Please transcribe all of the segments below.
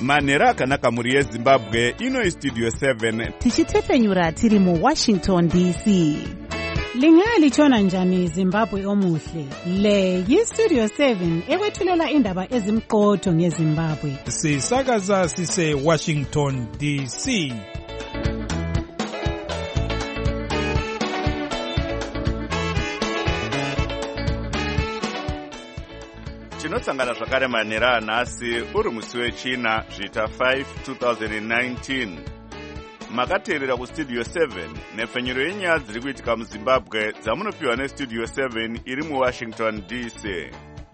manhero akanaka mhuri yezimbabwe. Ino Studio 7 tichitepfenyura tiri muWashington DC. Lingalitshona njani Zimbabwe omuhle? Le yiStudio 7 ekwethulela indaba ezimqotho ngeZimbabwe. Sisakaza sise Washington DC. tinotsangana zvakare manhero anhasi uri musi wechina zvita 5 2019. makateerera kustudio 7 nhefenyuro yenyaya dziri kuitika muzimbabwe dzamunopiwa nestudio 7 iri muwashington DC.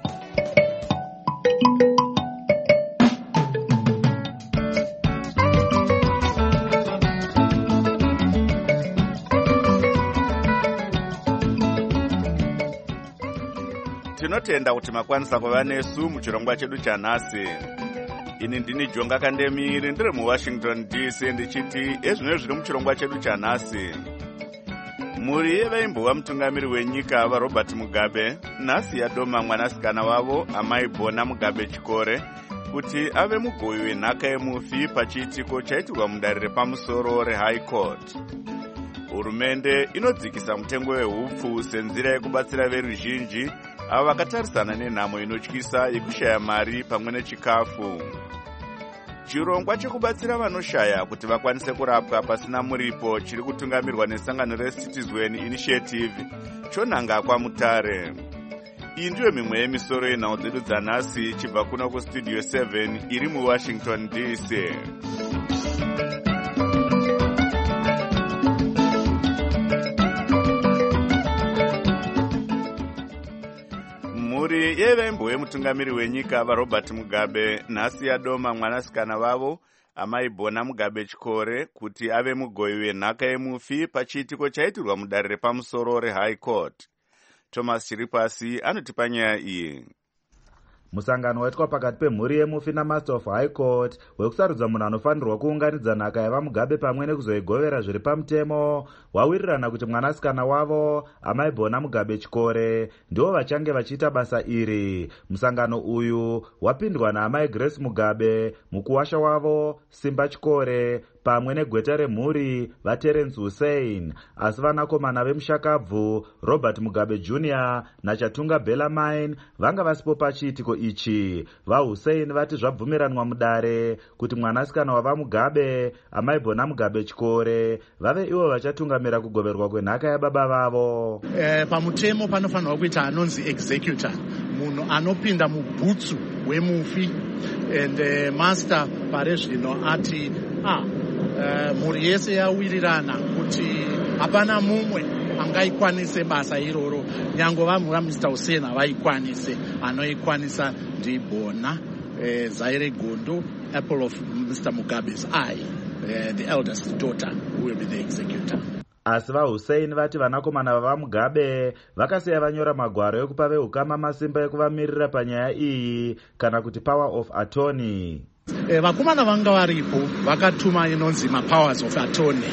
tinotenda kuti makwanisa kuva nesu muchirongwa chedu chanhasi. ini ndini Jonga Kandemiri ndiri muWashington DC ndichiti ezvino zviri muchirongwa chedu chanhasi. mhuri yevaimbova mutungamiri wenyika vaRobert Mugabe nhasi yadoma mwanasikana wavo amai Bona Mugabe Chikore kuti ave mugoyi wenhaka yemufi pachiitiko chaitirwa mudare repamusoro reHigh Court. hurumende inodzikisa mutengo wehupfu senzira yekubatsira veruzhinji avo vakatarisana nenhamo inotyisa yekushaya mari pamwe nechikafu. chirongwa chekubatsira vanoshaya kuti vakwanise kurapwa pasina muripo chiri kutungamirwa nesangano reCitizen Initiative chonhanga kwaMutare. iyi ndiyo mimwe yemisoro yenhau dzedu dzanhasi chibva kuno kustudio 7 iri muWashington DC. mhuri yevaimbo vemutungamiri wenyika vaRobert Mugabe nhasi yadoma mwanasikana vavo amai Bona Mugabe Chikore kuti ave mugoyi wenhaka yemufi pachiitiko chaitirwa mudare repamusoro reHigh Court. Thomas Chiripasi anotipa nyaya iyi. musangano waitwa pakati pemhuri yemufi namaster of High Court wekusarudza munhu anofanirwa kuunganidza nhaka yavaMugabe pamwe nekuzoigovera zviri pamutemo wawirirana kuti mwanasikana wavo amai Bona Mugabe Chikore ndivo vachange vachiita basa iri. musangano uyu wapindwa naamai Grace Mugabe, mukuwasha wavo Simba Chikore pamwe negweta remhuri vaTerence Hussein, asi vanakomana vemushakabvu Robert Mugabe Jr. naChatunga Bellarmine vanga vasipo pachiitiko ichi. vaHussein vati zvabvumiranwa mudare kuti mwanasikana wavaMugabe amai Bona Mugabe Chikore vave ivo vachatungamira kugoverwa kwenhaka yababa vavo. Pamutemo panofanirwa kuita anonzi executor, munhu anopinda mubhutsu wemufi, and master pare zvino ati mhuri yese yawirirana kuti hapana mumwe angaikwanise basa iroro, nyange vanhu vaMr Hussein havaikwanise. anoikwanisa ndiBona Zaire Gondo, apple of Mr Mugabe's eye, the eldest daughter who will be the executor. asi vaHussein vati vanakomana vavaMugabe vakasiya vanyora magwaro ekupa veukama masimba ekuvamirira panyaya iyi kana kuti power of attorney. vakomana vanga varipo vakatuma inonzi mapowers of attorney,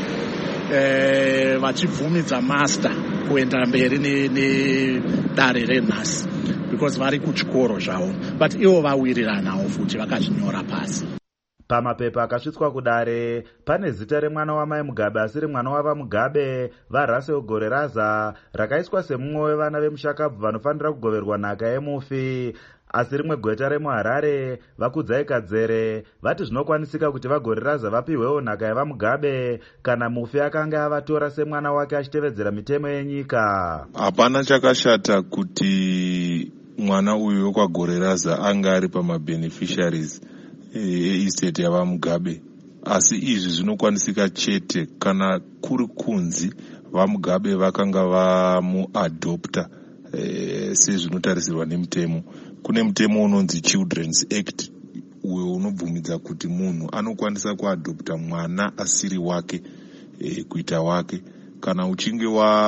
vachibvumidza master kuenda mberi nedare renhasi because vari kuchikoro zvavo, but ivo vawiriranawo futi vakazvinyora pasi. pamapepa akasvitswa kudare pane zita remwana wamai Mugabe asiri mwana wavaMugabe vaRussell Goreraza rakaiswa semumwe wevana vemushakabvu vanofanira kugoverwa nhaka yemufi. asi rimwe gweta remuHarare vaKudzai Kadzere vati zvinokwanisika kuti vaGoreraza vapiwewo nhaka yavaMugabe kana mufi akanga avatora semwana wake achitevedzera mitemo yenyika. hapana chakashata kuti mwana uyu wekwaGoreraza anga ari pamabeneficiaries estate yavaMugabe, asi izvi zvinokwanisika chete kana kuri kunzi vaMugabe vakanga vamuadopta sezvinotarisirwa nemutemo. kune mutemo unonzi Children's Act uyo unobvumidza kuti munhu anokwanisa kuadopta mwana asiri wake kuita wake. kana uchinge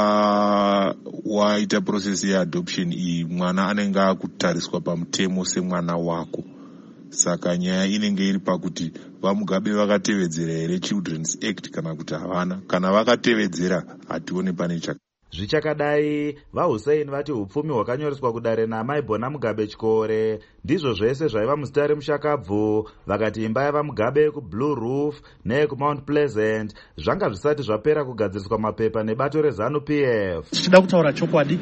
waita process yeadoption iyi, mwana anenge akutariswa pamutemo semwana wako. saka nyaya inenge iri pakuti vaMugabe vakatevedzera here Children's Act kana kuti havana. kana vakatevedzera hatione pane chaka. Zvichakadai, vaHussein vati upfumi hwakanyoreswa kudare naMaibhona Mugabe Chikore ndizvo zvese zvaiva musitari mushakabvu. Vakati imba yavaMugabe yekuBlue Roof neyekuMount Pleasant zvanga zvisati zvapera kugadziriswa mapepa nebato reZANU-PF. Tichida kutaura chokwadi,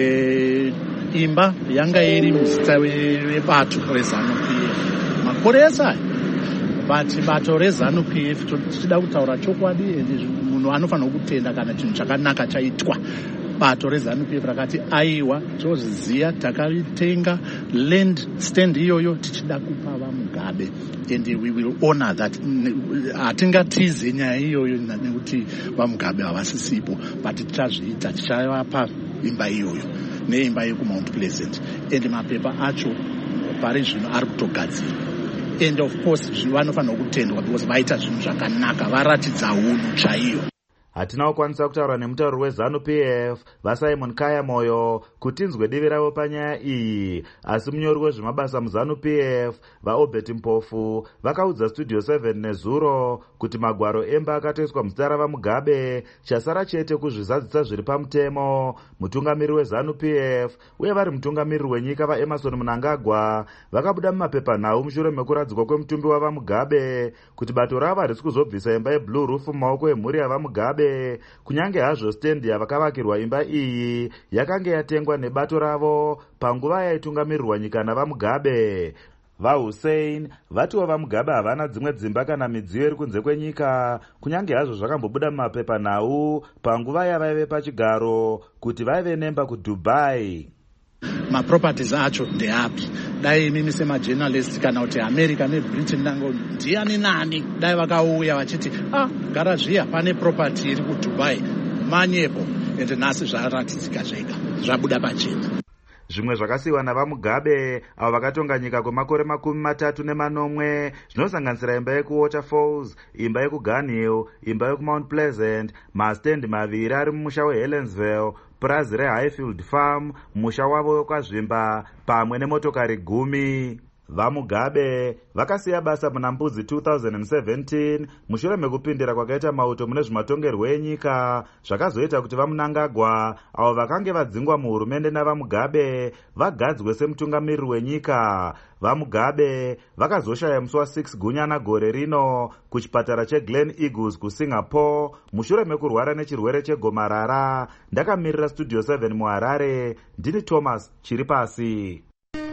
imba yanga iri muzita webato reZANU-PF makore ese, but bato reZANU-PF tichida kutaura chokwadi, munhu anofanira kutenda kana chinhu chakanaka chaitwa. Bato reZANU-PF rakati aiwa tozviziya, takaritenga land stand iyoyo tichida kupa vaMugabe, and we will honor that. Hatingatize nyaya iyoyo nekuti vaMugabe havasisipo, but tichazviita, tichavapa imba iyoyo neimba yekuMount Pleasant, and mapepa acho pari zvino ari kutogadzirwa. And of course vanofanira kutendwa because vaita zvinhu zvakanaka, varatidza unhu chaiyo. Hatina kukwanisa kutaura nemutauri weZANU-PF vaSimon Kaya Moyo kuti tinzwe divi ravo panyaya iyi, asi munyori wezvemabasa muZANU-PF vaObert Mpofu vakaudza Studio 7 nezuro kuti magwaro emba akatoiswa muzita ravaMugabe, chasara chete kuzvizadzisa zviri pamutemo. Mutungamiri weZANU-PF uye vari mutungamiri wenyika vaEmerson Mnangagwa vakabuda mumapepanhau mushure mekuradzikwa kwemutumbi wavaMugabe kuti bato ravo harisi kuzobvisa imba yeBlue Roof mumaoko emhuri yavaMugabe, kunyange hazvo stendi yavakavakirwa imba iyi yakanga yatengwa nebato ravo panguva yaitungamirirwa nyika navaMugabe. VaHussein vatiwo vaMugabe havana dzimwe dzimba kana midziyo iri kunze kwenyika, kunyange hazvo zvakambobuda mumapepanhau panguva yavaive pachigaro kuti vaive nemba kuDubai. Maproperties acho ndeapi? Dai mimi semajournalist kana kuti America neBritain nango ndiani nani dai vakauya vachiti garazviya pane property iri kuDubai manyepo, ende nhasi zvaratidzika zvega zvabuda pachena. Zvimwe zvakasiyiwa navaMugabe avo vakatonga nyika kwemakore 30 zvinosanganisira imba yekuWaterfalls, imba yekuGun Hill, imba yekuMount Pleasant, mastendi maviri ari mumusha weHelensville, purazi reHighfield Farm, musha wavo wekwaZvimba, pamwe nemotokari 10. VaMugabe vakasiya basa muna Mbudzi 2017 mushure mekupindira kwakaita mauto mune zvematongerwo enyika zvakazoita kuti vaMnangagwa avo vakange vadzingwa muhurumende navaMugabe vagadzwe semutungamiriri wenyika. VaMugabe vakazoshaya musi wa6 Gunyana gore rino kuchipatara cheGlen Eagles kuSingapore mushure mekurwara nechirwere chegomarara. Ndakamirira Studio 7 muHarare, ndini Thomas Chiripasi.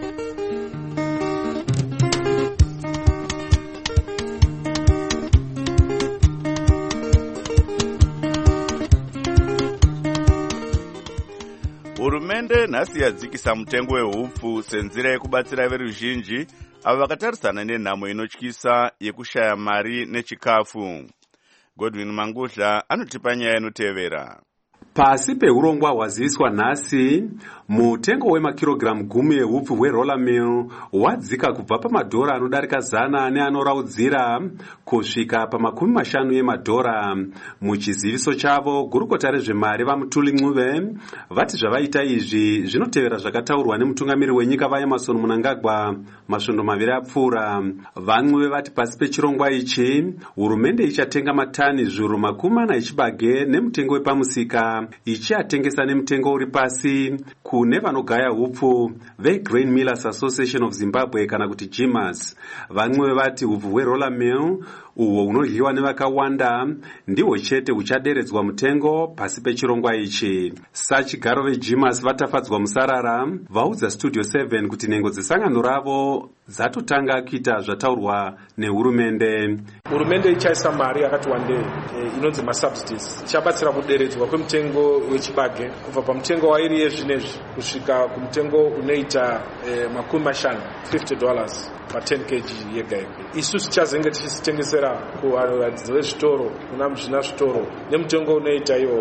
Hurumende nhasi yadzikisa mutengo wehupfu senzira yekubatsira veruzhinji avo vakatarisana nenhamo inotyisa yekushaya mari nechikafu. Godwin Mangudla anotipa nyaya inotevera. Pasi peurongwa hwaziviswa nhasi, mutengo wemakirogiramu 10 ehupfu hweRoller Mill wadzika kubva pamadhora anodarika 100 neanoraudzira kusvika pa50 emadhora. Muchiziviso chavo, gurukota rezvemari vaMutuli Ncube vati zvavaita izvi zvinotevera zvakataurwa nemutungamiri wenyika vaEmerson Mnangagwa masvondo 2 apfuura. VaNcube vati pasi pechirongwa ichi hurumende ichatenga matani zviuru 40 echibage nemutengo wepamusika, ichiatengesa nemutengo uri pasi kune vanogaya hupfu veGrain Millers Association of Zimbabwe kana kuti GMAS. VaNcube vati hupfu hweRoller Mill uhwo hunodyiwa nevakawanda ndihwo chete huchaderedzwa mutengo pasi pechirongwa ichi. Sachigaro veGMAS vatafadzwa musarara vaudza Studio 7 kuti nhengo dzesangano ravo dzatotanga kuita zvataurwa nehurumende. Hurumende ichaisa mari yakati wandei inonzi masubsidies, ichabatsira kuderedzwa kwemutengo wechibage kubva pamutengo wairi yezvinezvi kusvika kumutengo unoita $50 pa 10 kg yega yega. Isusu tichazenge tichitengesera kuvaradzi vezvitoro kuna muzvina zvitoro nemutengo unoita iwo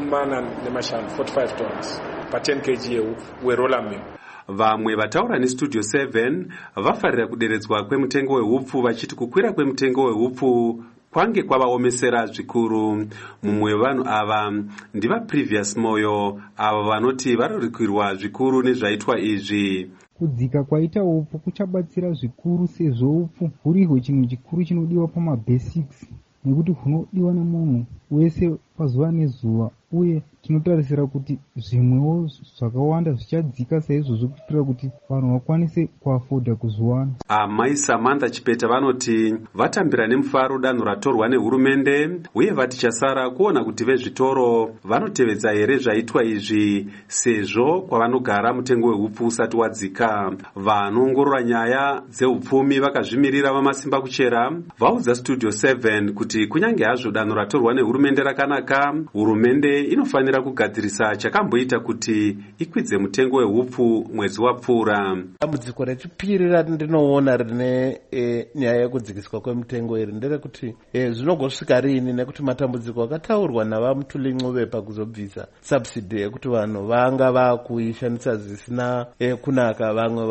$45 pa 10 kg weRoller Mill. Vamwe vataura neStudio 7 vafarira kuderedzwa kwemutengo wehupfu vachiti kukwira kwemutengo wehupfu kwange kwavaomesera zvikuru. Mumwe wevanhu ava ndivaPrevious Moyo ava vanoti varorikirwa zvikuru nezvaitwa izvi. Kudzika kwaita upfu kuchabatsira zvikuru sezvo upfu hurihwo chinhu chikuru chinodiwa pamabasics, nekuti hunodiwa nemunhu wese pazuva nezuva, uye tinotarisira kuti zvimwewo zvakawanda zvichadzika saizvozvo kuitira kuti vanhu vakwanise kuafodha kuziwana. Amai Samantha Chipeta vanoti vatambira nemufaro danho ratorwa nehurumende, uye vatichasara kuona kuti vezvitoro vanotevedza here zvaitwa izvi, sezvo kwavanogara mutengo wehupfu usati wadzika. Vanoongorora nyaya dzehupfumi vakazvimirira vamasimba kuchera vaudza Studio 7 kuti kunyange hazvo danho ratorwa nehurumende rakanaka, hurumende inofanira kugadzirisa chakamboita kuti ikwidze mutengo wehupfu mwedzi wapfuura. Dambudziko rechipiri randinoona rine nyaya yekudzikiswa kwemutengo iri nderekuti zvinogosvika rini, nekuti matambudziko akataurwa navamutuli Ncube pakuzobvisa subsidy yekuti vanhu vanga vakuishandisa zvisina kunaka, vamwe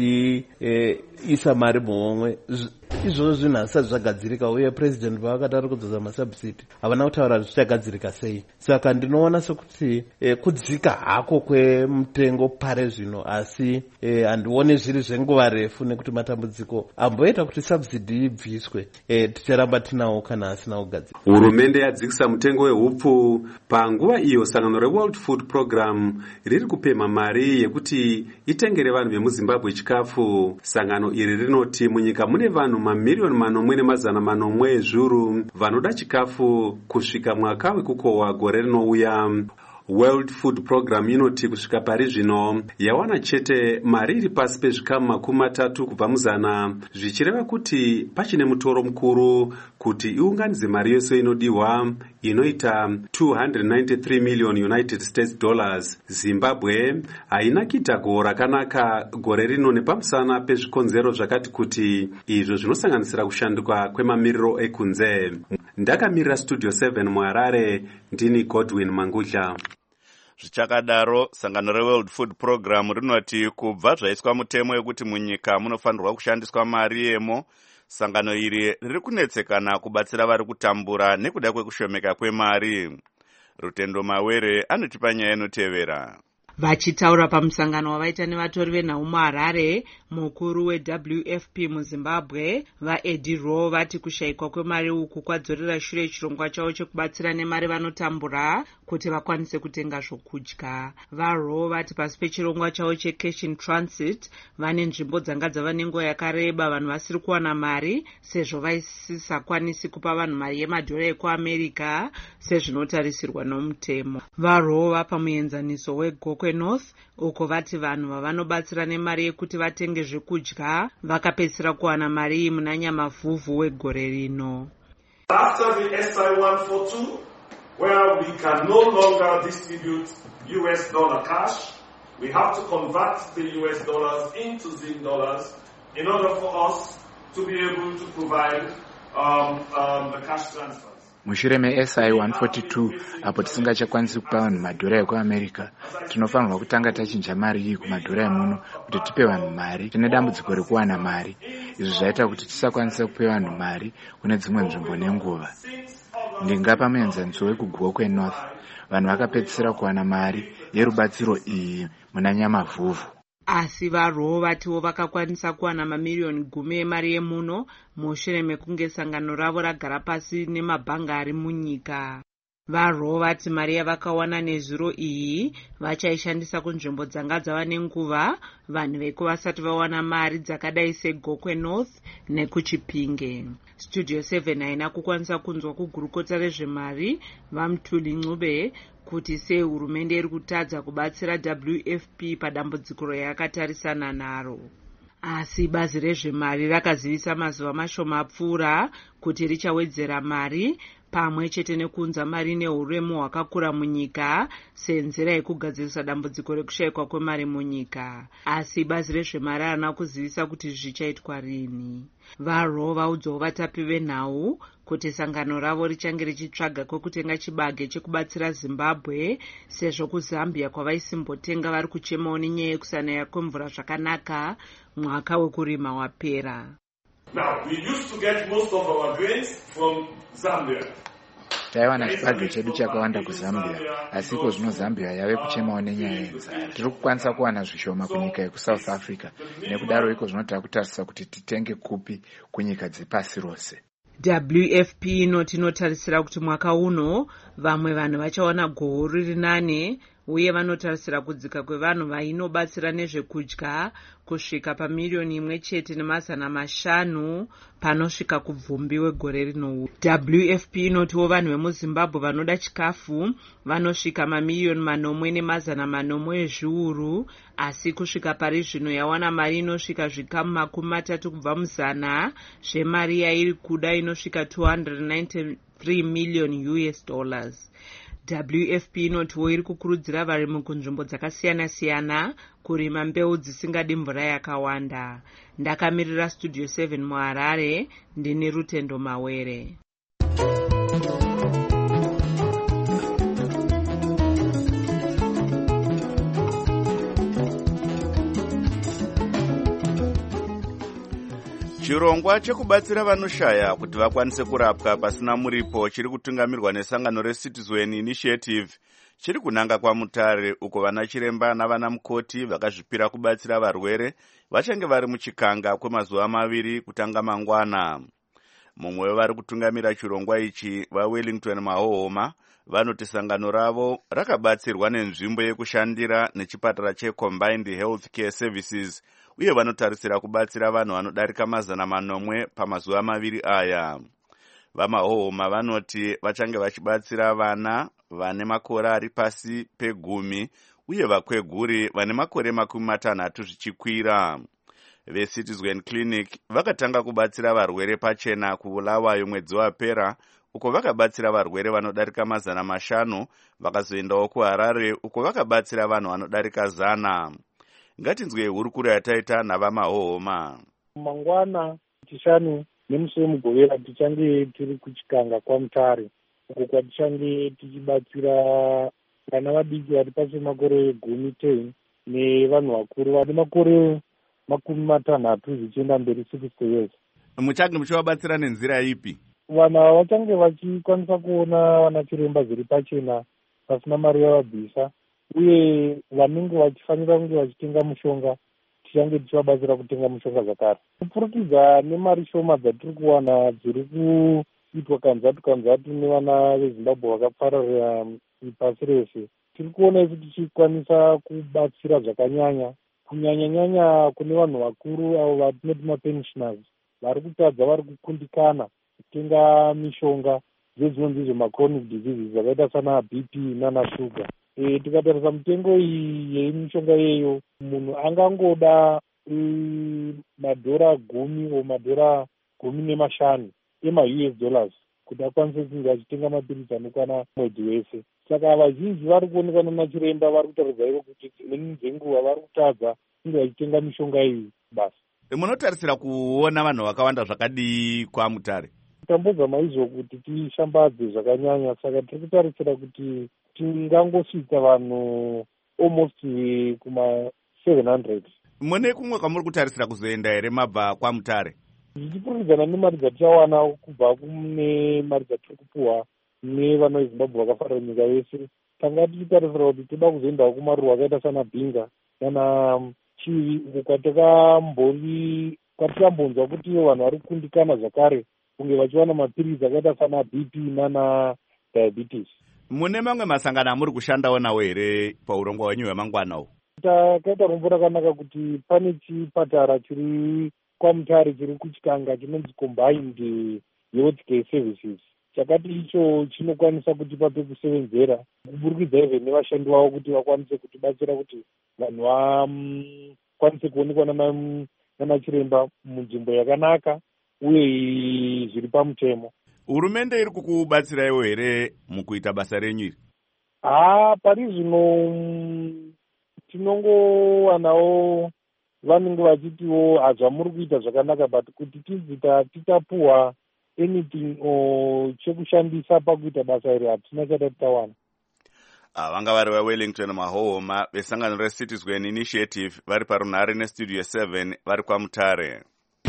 vachiisa mari muhomwe. Izvozvo zvinhu hazvisati zvagadzirika, uye president paakatari kudzoza masubsidi havana kutaura zvichagadzirika sei. Saka ndinoona sekuti kudzika hako kwemutengo pare zvino, asi handioni zviri zvenguva refu, nekuti matambudziko amboita kuti subsidi ibviswe ticharamba tinawo kana asina kugadzirwa. Hurumende yadzikisa mutengo wehupfu panguva iyo sangano reWorld Food Program riri kupema mari yekuti itengere vanhu vemuZimbabwe chikafu. Sangano iri rinoti munyika mune vanhu mamiliyoni 4,800 ezviuru vanoda chikafu kusvika mwaka wekukohwa gore rinouya. World Food Program inoti kusvika pari zvino yawana chete mari iri pasi pezvikamu 30 kubva mu100, zvichireva kuti pachine mutoro mukuru kuti iunganidze mari yose inodiwa inoita $293 million United States dollars. Zimbabwe haina kuita gohwo rakanaka gore rino nepamusana pezvikonzero zvakati kuti izvo zvinosanganisira kushanduka kwemamiriro ekunze. Ndakamirira Studio 7 muHarare, ndini Godwin Mangudla. Zvichakadaro, sangano reWorld Food Program rinoti kubva zvaiswa mutemo yekuti munyika munofanirwa kushandiswa mari yemo, sangano iri riri kunetsekana kubatsira vari kutambura nekuda kwekushomeka kwemari. Rutendo Mawere anotipa nyaya inotevera. Vachitaura pamusangano wavaita nevatori venhau muHarare, mukuru weWFP muZimbabwe vaEddie Rowe vati kushayikwa kwemari uku kwadzorera shure chirongwa chavo chekubatsira nemari vanotambura kuti vakwanise kutenga zvokudya. VaRowe vati pasi pechirongwa chavo checash in transit vane nzvimbo dzanga dzava nenguva yakareba vanhu vasiri kuwana mari sezvo vaisisakwanisi kupa vanhu mari yemadhora ekuAmerica sezvinotarisirwa nomutemo. VaRowe vapa muenzaniso weGokwe North uko vati vanhu vavanobatsira nemari yekuti vatenge zvekudya vakapedzisira kuwana mari iyi muna Nyamavhuvhu wegore rino. After the SI 142, where we can no longer distribute US dollar cash, we have to convert the US dollars into Zim dollars in order for us to be able to provide the cash transfers. Mushure meSI 142 apo tisingachakwanisi kupa vanhu madhora ekuAmerica, tinofanirwa kutanga tachinja mari iyi kumadhora emuno kuti tipe vanhu mari. Tine dambudziko rekuwana mari, izvi zvaita kuti tisakwanisa kupe vanhu mari kune dzimwe nzvimbo nenguva. Ndingapa muenzaniso wekuGokwe North, vanhu vakapedzisira kuwana mari yerubatsiro iyi muna Nyamavhuvhu. Asi VaRowe vatiwo vakakwanisa kuwana mamiliyoni 10 emari yemuno mushure mekunge sangano ravo ragara pasi nemabhanga ari munyika. VaRowe vati mari yavakawana nezviro iyi vachaishandisa kunzvimbo dzanga dzava nenguva vanhu veko vasati vawana mari dzakadai seGokwe North nekuChipinge. Studio 7 haina kukwanisa kunzwa kugurukota rezvemari vaMutuli Ncube kuti sei hurumende iri kutadza kubatsira WFP padambudziko rayakatarisana naro. Asi bazi rezvemari rakazivisa mazuva mashoma apfuura kuti richawedzera mari pamwe chete nekunza mari neuremu hwakakura munyika senzira yekugadzirisa dambudziko rekushayikwa kwemari munyika. Asi bazi rezvemari harina kuzivisa kuti zvichaitwa rini. VaRowe vaudzawo vatapi venhau kuti sangano ravo richange richitsvaga kwekutenga chibage chekubatsira Zimbabwe sezvo kuZambia kwavaisimbotenga vari kuchemawo nenyaya yekusanaya kwemvura zvakanaka mwaka wekurima wapera. Now, we used to get most of our grains from Zambia. Taiwana chibage chedu chakawanda kuZambia, asi iko zvino Zambia yave kuchemawo nenyaya yenzara. Tiri kukwanisa kuwana zvishoma kunyika yekuSouth Africa, nekudaro iko zvinoda kutarisa kuti titenge kupi kunyika dzepasi rose. WFP inoti inotarisira kuti mwaka uno vamwe vanhu vachaona gohwo riri nane uye vanotarisira kudzika kwevanhu vainobatsira nezvekudya kusvika pamiliyoni 1.5 panosvika kubvumbi wegore rino. WFP inotiwo vanhu vemuzimbabwe vanoda chikafu vanosvika mamiliyoni 4.4 ezviuru, asi kusvika pari zvino yawana mari inosvika zvikamu 30 kubva muzana zvemari yairi kuda inosvika $293 million. WFP inotiwo iri kukurudzira varimi kunzvimbo dzakasiyana-siyana kurima mbeu dzisingadi mvura yakawanda. Ndakamirira Studio 7 muHarare, ndini Rutendo Mawere. Chirongwa chekubatsira vanoshaya kuti vakwanise kurapwa pasina muripo chiri kutungamirwa nesangano reCitizen Initiative chiri kunanga kwaMutare, uko vana chiremba navana mukoti vakazvipira kubatsira varwere vachange vari muchikanga kwemazuva 2 kutanga mangwana. Mumwe wevari kutungamira chirongwa ichi, vaWellington Mahoma, vanoti sangano ravo rakabatsirwa nenzvimbo yekushandira nechipatara cheCombined Health Care Services uye vanotarisira kubatsira vanhu vanodarika 400 pamazuva 2 aya. VaMahoma vanoti vachange vachibatsira vana vane makore ari pasi pe10 uye vakweguri vane makore 60 zvichikwira. VeCitizen Clinic vakatanga kubatsira varwere pachena kuBulawayo mwedzi wapera, uko vakabatsira varwere vanodarika 500, vakazoendawo kuHarare uko vakabatsira vanhu vanodarika 100. Ngatinzwe hurukuro yataita navaMahoma. Mangwana tishani nemusi wemugovera tichange tiri kuchikanga kwaMutare, uko kwatichange tichibatsira vana vadiki vari pasi pemakore 10 nevanhu vakuru vane makore 60 zvichienda mberi 60 years. Muchange muchivabatsira nenzira ipi? Vana vachange vachikwanisa kuona vana chiremba zviri pachena pasina mari yavabvisa, uye vanenge vachifanira kunge vachitenga mushonga tichange tichivabatsira kutenga mushonga zvakare. Kupfurukidza nemari shoma dzatiri kuwana dziri kuitwa kanzatu nevana veZimbabwe vakapararira pasi rese, tiri kuona isu tichikwanisa kubatsira zvakanyanya, kunyanya kune vanhu vakuru avo vatinoti mapensioners vari kutadza, vari kukundikana kutenga mishonga dzedzinonzi izvo machronic diseases zvakaita sana BP nana shuga. Tikatarisa mitengo iyi yemishonga yeyo, munhu angangoda madhora 10 o madhora 15 ema-US dollars kuti akwanise kunge achitenga mapirisi anokwana mwedzi wese. Saka vazhinji vari kuonekana nachiremba vari kutaridza ivo kuti dzimweni dzenguva vari kutadza kunge vachitenga mishonga iyi basi. Munotarisira kuona vanhu vakawanda zvakadii kwaMutare? Tambodza maizvo kuti tishambadze zvakanyanya, saka tiri kutarisira kuti tingangosvika vanhu almost kuma 700. Mune kumwe kwamuri kutarisira kuzoenda here mabva kwaMutare? Zvichipfuuridzana nemari dzatichawana kubva kune mari dzatiri kupuhwa nevana veZimbabwe vakafarira nyika yese, tanga tichitarisira kuti toda kuzoendawo kumaruwa akaita sana Bhinga kana Chivi, uko kwatikambonzwa kuti vanhu vari kukundikana zvakare kunge vachiwana mapirisi akaita sana BP nana diabetes. Mune mamwe masangano amuri kushandawo nawo here paurongwa hwenyu hwemangwana uhu? Takaita rombo rakanaka kuti pane chipatara chiri kwaMutare chiri kuchikanga chinonzi Combined Health Care Services, chakati icho chinokwanisa kutipa pekusevenzera kuburikidza izve nevashandi vavo kuti vakwanise kutibatsira kuti vanhu vakwanise kuonekwa nana chiremba munzvimbo yakanaka uye zviri pamutemo. Hurumende iri kukubatsiraiwo here mukuita basa renyu iri? Pari zvino tinongowanawo vanenge vachitiwo hazvamuri kuita zvakanaka, but kuti titapuhwa anything chekushandisa pakuita basa iri hatina chata titawana. Vanga vari vaWellington Mahoma vesangano reCitizen Initiative vari parunhare neStudio 7 vari kwaMutare.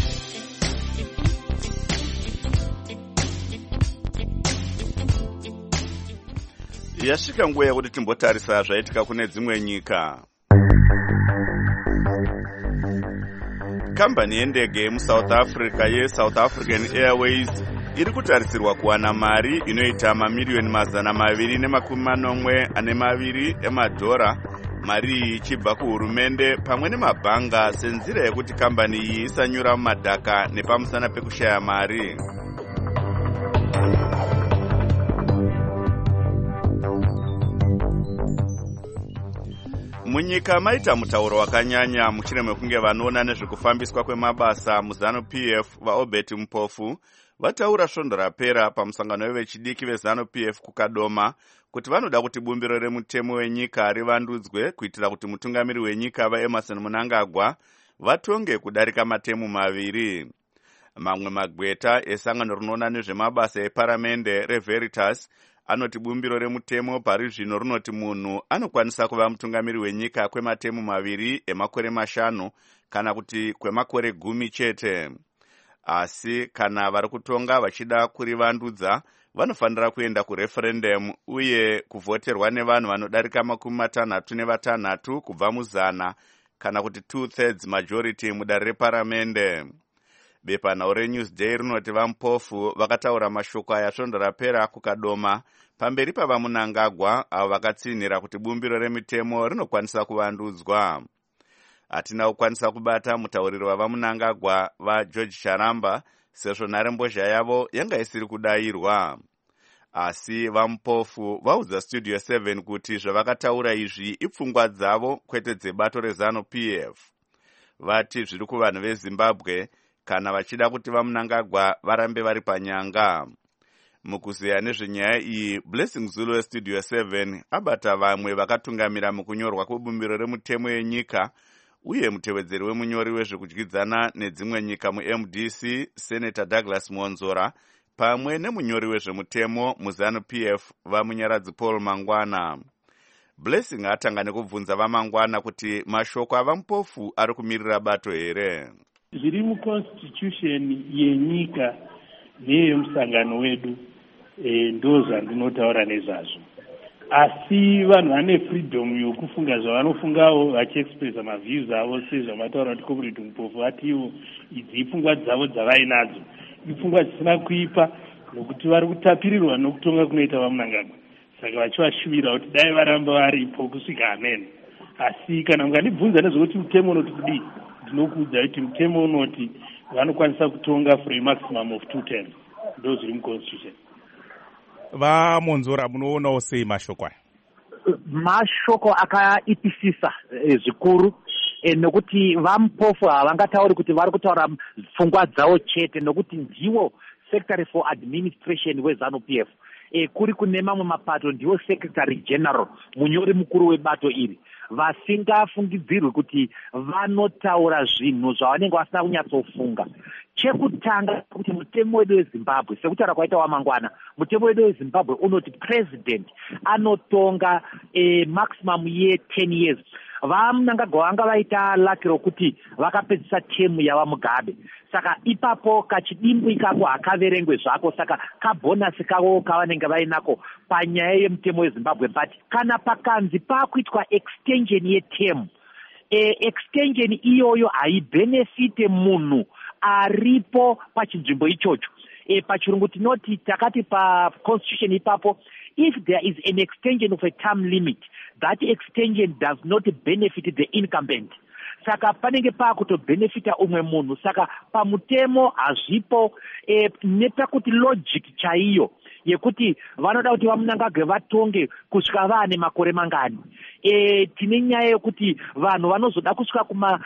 Yasvika nguva yekuti timbotarisa zvaitika kune dzimwe nyika. Kambani yendege yemuSouth Africa yeSouth African Airways iri kutarisirwa kuwana mari inoita mamiliyoni 240 emadhora, mari iyi ichibva kuhurumende pamwe nemabhanga senzira yekuti kambani iyi isanyura mumadhaka nepamusana pekushaya mari. Munyika maita mutauro wakanyanya mushure mekunge vanoona nezvekufambiswa kwemabasa muZANU-PF vaObert Mupofu vataura svondo rapera pamusangano wevechidiki veZANU-PF kuKadoma kuti vanoda kuti bumbiro remutemo wenyika rivandudzwe kuitira kuti mutungamiri wenyika vaEmmerson Mnangagwa vatonge kudarika matemu 2. Mamwe magweta esangano rinoona nezvemabasa eparamende reVeritas anoti bumbiro remutemo pari zvino rinoti munhu anokwanisa kuva mutungamiri wenyika kwematemu 2 emakore 5 kana kuti kwemakore 10 chete. Asi kana vari kutonga vachida kurivandudza vanofanira kuenda kureferendum uye kuvhoterwa nevanhu vanodarika 66 kubva mu100 kana kuti 2/3 majority mudare reparamende. Bepanhau reNewsday rinoti vaMupofu vakataura mashoko aya svondo rapera kuKadoma pamberi pavaMnangagwa avo vakatsinhira kuti bumbiro remitemo rinokwanisa kuvandudzwa. Hatina kukwanisa kubata mutauriro wavaMnangagwa vaGeorge Charamba sezvo nharembozha yavo yanga isiri kudayirwa. Asi vaMupofu vaudza Studio 7 kuti zvavakataura izvi ipfungwa dzavo kwete dzebato reZANU-PF. Vati zviri kuvanhu veZimbabwe kana vachida kuti vaMnangagwa varambe vari panyanga. Mukuzeya nezvenyaya iyi, Blessing Zulu weStudio 7 abata vamwe vakatungamira mukunyorwa kwebumbiro remutemo yenyika uye mutevedzeri wemunyori wezvekudyidzana nedzimwe nyika muMDC Senator Douglas Monzora pamwe nemunyori wezvemutemo muZANU-PF vamunyaradzi Paul Mangwana. Blessing atanga nekubvunza vaMangwana kuti mashoko avaMupofu ari kumirira bato here. Zviri muconstitution yenyika neyemusangano wedu ndo zvandinotaura nezvazvo. Asi vanhu vane freedom yokufunga zvavanofungawo vachiexpressa maviews avo sezvamataura kuti Comrade Mupofu atiwo idzi ipfungwa dzavo dzavainadzo. Ipfungwa dzisina kuipa nokuti vari kutapirirwa nokutonga kunoita vaMnangagwa. Saka vachivashuvira kuti dai varamba varipo kusvika amen. Asi kana mukandibvunza nezvekuti mutemo unoti kudii, ndinokuudza kuti mutemo unoti vanokwanisa kutonga for a maximum of 2 terms. Ndo zviri muconstitution. VaMonzora munoonawo sei mashoko aya? Mashoko akaipisisa zvikuru nokuti vaMupofu havangatauri kuti vari kutaura pfungwa dzavo chete nokuti ndiwo Secretary for Administration weZANU-PF. Kuri kune mamwe mapato ndiwo Secretary General, munyori mukuru webato iri, vasingafungidzirwi kuti vanotaura zvinhu zvavanenge vasina kunyatsofunga. Chekutanga kuti mutemo wedu weZimbabwe, sekutaura kwaita waMangwana, mutemo wedu weZimbabwe unoti president anotonga maximum ye10 years. VaMnangagwa vanga vaita laki rokuti vakapedzisa temu yavaMugabe. Saka ipapo kachidimbu ikako hakaverengwe zvako, saka kabhonasi kavo kavanenge vainako panyaya yemutemo weZimbabwe. But kana pakanzi pakuitwa extension yetemu, extension iyoyo haibenefite munhu aripo pachinzvimbo ichocho. Pachirungu tinoti takati paconstitution ipapo, if there is an extension of a term limit, that extension does not benefit the incumbent. Saka panenge pakutobenefita umwe munhu. Saka pamutemo hazvipo nepakuti logic chaiyo yekuti vanoda kuti vaMnangagwa vatonge kusvika vaane makore mangani. Tine nyaya yekuti vanhu vanozoda kusvika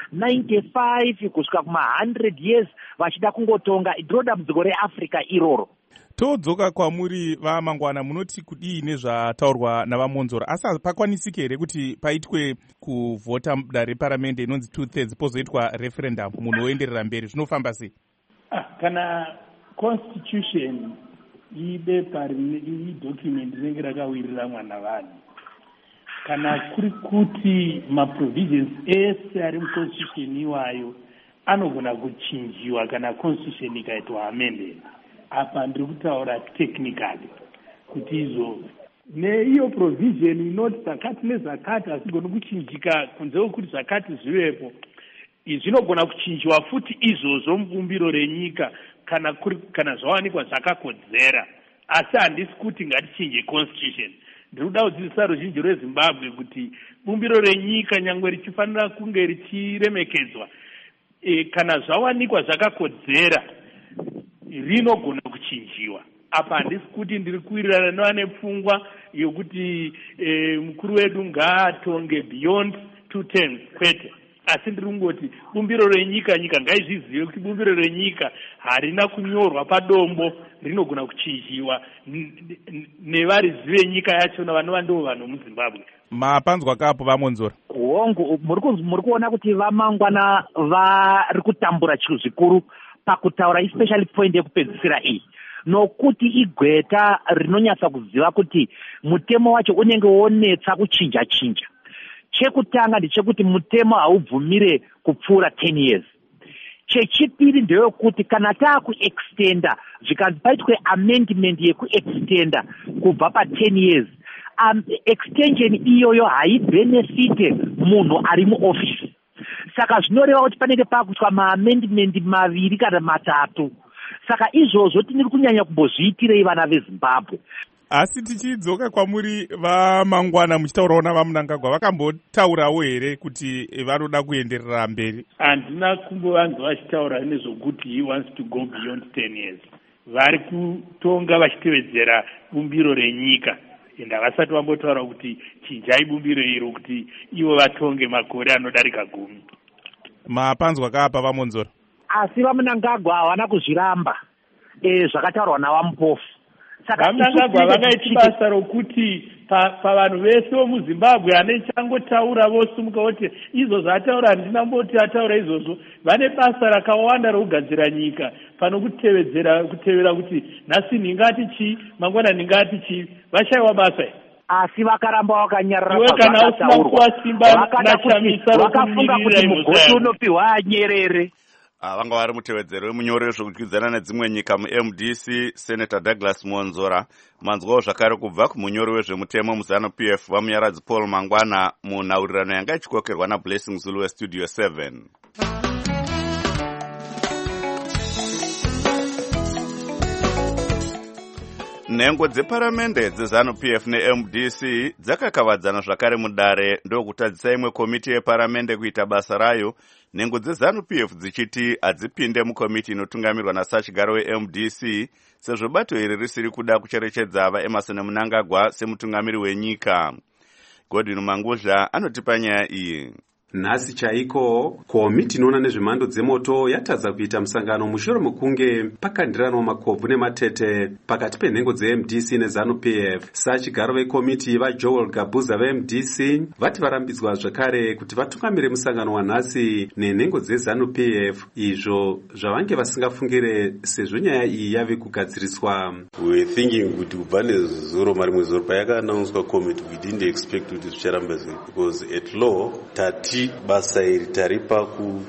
kuma95 kusvika kuma100 years vachida kungotonga. Ndiro dambudziko reAfrica iroro. Todzoka kwamuri vaMangwana, munoti kudii nezvataurwa navaMonzora, asi pakwanisike here kuti paitwe kuvhota mudare reparamende inonzi 2/3 pozoitwa referendum munhu oenderera mberi, zvinofamba sei? Kana constitution ibepa document rinenge rakawirira mwana vanhu, kana kuri kuti maprovisions ese ari muconstitution iwayo anogona kuchinjiwa kana constitution ikaitwa amended. Apa ndiri kutaura technically kuti izvo neiyo provision inoti zakati nezakati hasigoni kuchinjika kunze kwekuti zakati zvivepo, zvinogona kuchinjiwa futi izvozvo mubumbiro renyika kana zvawanikwa zvakakodzera, asi handisi kuti ngatichinje constitution. Ndiri kuda kudzidzisa ruzhinji rwezimbabwe kuti bumbiro renyika nyangwe richifanira kunge richiremekedzwa, kana zvawanikwa zvakakodzera rinogona kuchinjiwa. Apa handisi kuti ndiri kuwirirana nevane pfungwa yokuti mukuru wedu ngaatonge beyond 2 terms, kwete. Asi ndiri kungoti bumbiro renyika, nyika ngaizvizive kuti bumbiro renyika harina kunyorwa padombo, rinogona kuchinjiwa nevarizi venyika yachona vanova ndivo vanhu muZimbabwe. Mapanzwa kapo vamonzora hongu, muri kuona kuti vamangwana vari kutambura chiro zvikuru pakutaura especially point yekupedzisira iyi, nokuti igweta rinonyatsa kuziva kuti mutemo wacho unenge wonetsa kuchinja chinja. Chekutanga ndechekuti mutemo haubvumire kupfuura 10 years. Chechipiri ndeyekuti kana taakuextenda zvikanzi paitwe amendment yekuextenda kubva pa10 years, extension iyoyo haibhenefite munhu ari muofisi. Saka zvinoreva kuti panenge pakuitwa maamendment 2 kana 3. Saka izvozvo tiniri kunyanya kumbozviitirei vana veZimbabwe. Asi tichidzoka kwamuri vamangwana muchitaurawo navaMnangagwa, vakambotaurawo here kuti vanoda kuenderera mberi? Handina kumbovanzwa vachitaura nezvokuti he wants to go beyond 10 years. Vari kutonga vachitevedzera bumbiro renyika, ende havasati vambotaura kuti chinjai bumbiro iro kuti ivo vatonge makore anodarika 10. Mapanzwa kapa vamonzora? Asi vaMnangagwa havana kuzviramba zvakataurwa navamupofu. VaMnangagwa vakaita basa rokuti pavanhu vese vomuZimbabwe ane changotaura vosimuka kuti izvo zvaataura handina mboti ataura izvozvo. Vane basa rakawanda rokugadzira nyika pano kutevera kuti nhasi ndingati chii, mangwana ndingati chii. Vashayiwa basa. Asi vakaramba vakanyarara iwe kana usina kuwa simba nachamisa vakafunga kuti mugosi unopiwa anyerere. Vanga vari mutevedzeri wemunyori wezvokudyidzana nedzimwe nyika muMDC Senator Douglas Monzora. Manzwawo zvakare kubva kumunyori wezvemutemo muZANU-PF vamunyaradzi Paul Mangwana munhaurirano yanga ichikokerwa naBlessing Zulu weStudio 7. Nhengo dzeparamende dzeZANU-PF neMDC dzakakavadzana zvakare mudare ndokutadzisa imwe komiti yeparamende kuita basa rayo, nhengo dzeZANU-PF dzichiti hadzipinde mukomiti inotungamirwa nasachigaro weMDC sezvo bato iri risiri kuda kucherechedza vaEmerson Mnangagwa semutungamiri wenyika. Godwin Manguzha anotipa nyaya iyi. Nhasi chaiko komiti inoona nezvemhando dzemoto yatadza kuita musangano mushure mekunge pakandiranawo makobvu nematete pakati penhengo dzeMDC neZANU-PF. Sachigaro vekomiti vaJoel Gabuza veMDC vati varambidzwa zvakare kuti vatungamire musangano wanhasi nenhengo dzeZANU-PF, izvo zvavange vasingafungire sezvo nyaya iyi yave kugadziriswa. We thinking kuti kubva nezuro marimwe zuro payakaanaunswa komiti, we didn't expect kuti zvicharamba because at law tati basa iri taripa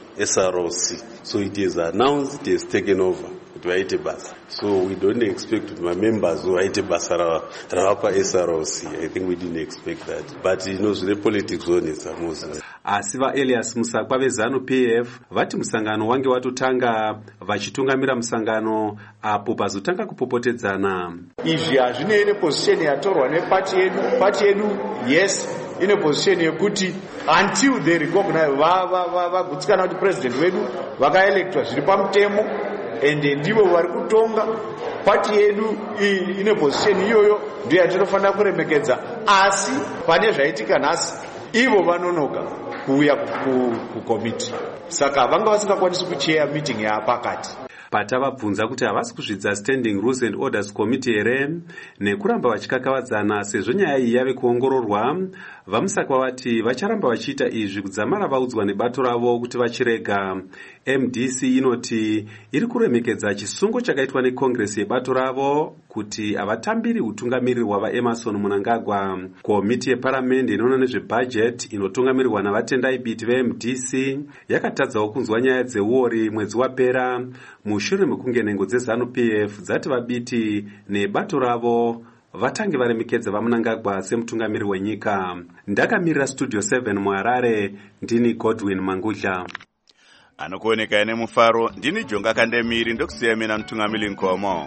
kuSROC, so it is announced, it has taken over kuti vaite basa, so we don't expect kuti mamembers vaite basa ravapa SROC. I think we didn't expect that, but zvine politics zonetsa Moses. Asi vaElias Musakwa veZANU-PF vati musangano wange watotanga vachitungamira musangano apo pazotanga kupopotedzana. Izvi hazvinei neposition yatorwa nepati yedu. Pati yedu yes ine position yekuti until they recognize vagutsikana kuti president wedu vakaelectwa zviri pamutemo ende ndivo vari kutonga. Pati yedu ine position iyoyo ndiyo yatinofanira kuremekedza, asi pane zvaitika nhasi ivo vanonoka kuuya kukomiti, saka vanga vasingakwanisi kucheya meeting yapakati. Patavabvunza kuti havasi kuzvidza Standing Rules and Orders Committee here nekuramba vachikakavadzana sezvo nyaya iyi yave kuongororwa, vaMusakwa vati vacharamba vachiita izvi kudzamara vaudzwa nebato ravo kuti vachirega. MDC inoti iri kuremekedza chisungo chakaitwa nekongresi yebato ravo kuti havatambiri utungamiriri hwavaEmerson Mnangagwa. Komiti yeparamende inoona nezvebhajeti inotungamirirwa navatendai biti veMDC yakatadzawo kunzwa nyaya dzeuori mwedzi wapera mushure mekunge nhengo dzeZANU-PF dzati vabiti nebato ravo vatange varemekedza vaMnangagwa semutungamiriri wenyika. Ndakamirira Studio 7 muHarare, ndini Godwin Mangudla. anokuoneka ine mufaro. Ndini Jonga Kandemiri, ndokusiya mina Mtungamili Nkomo.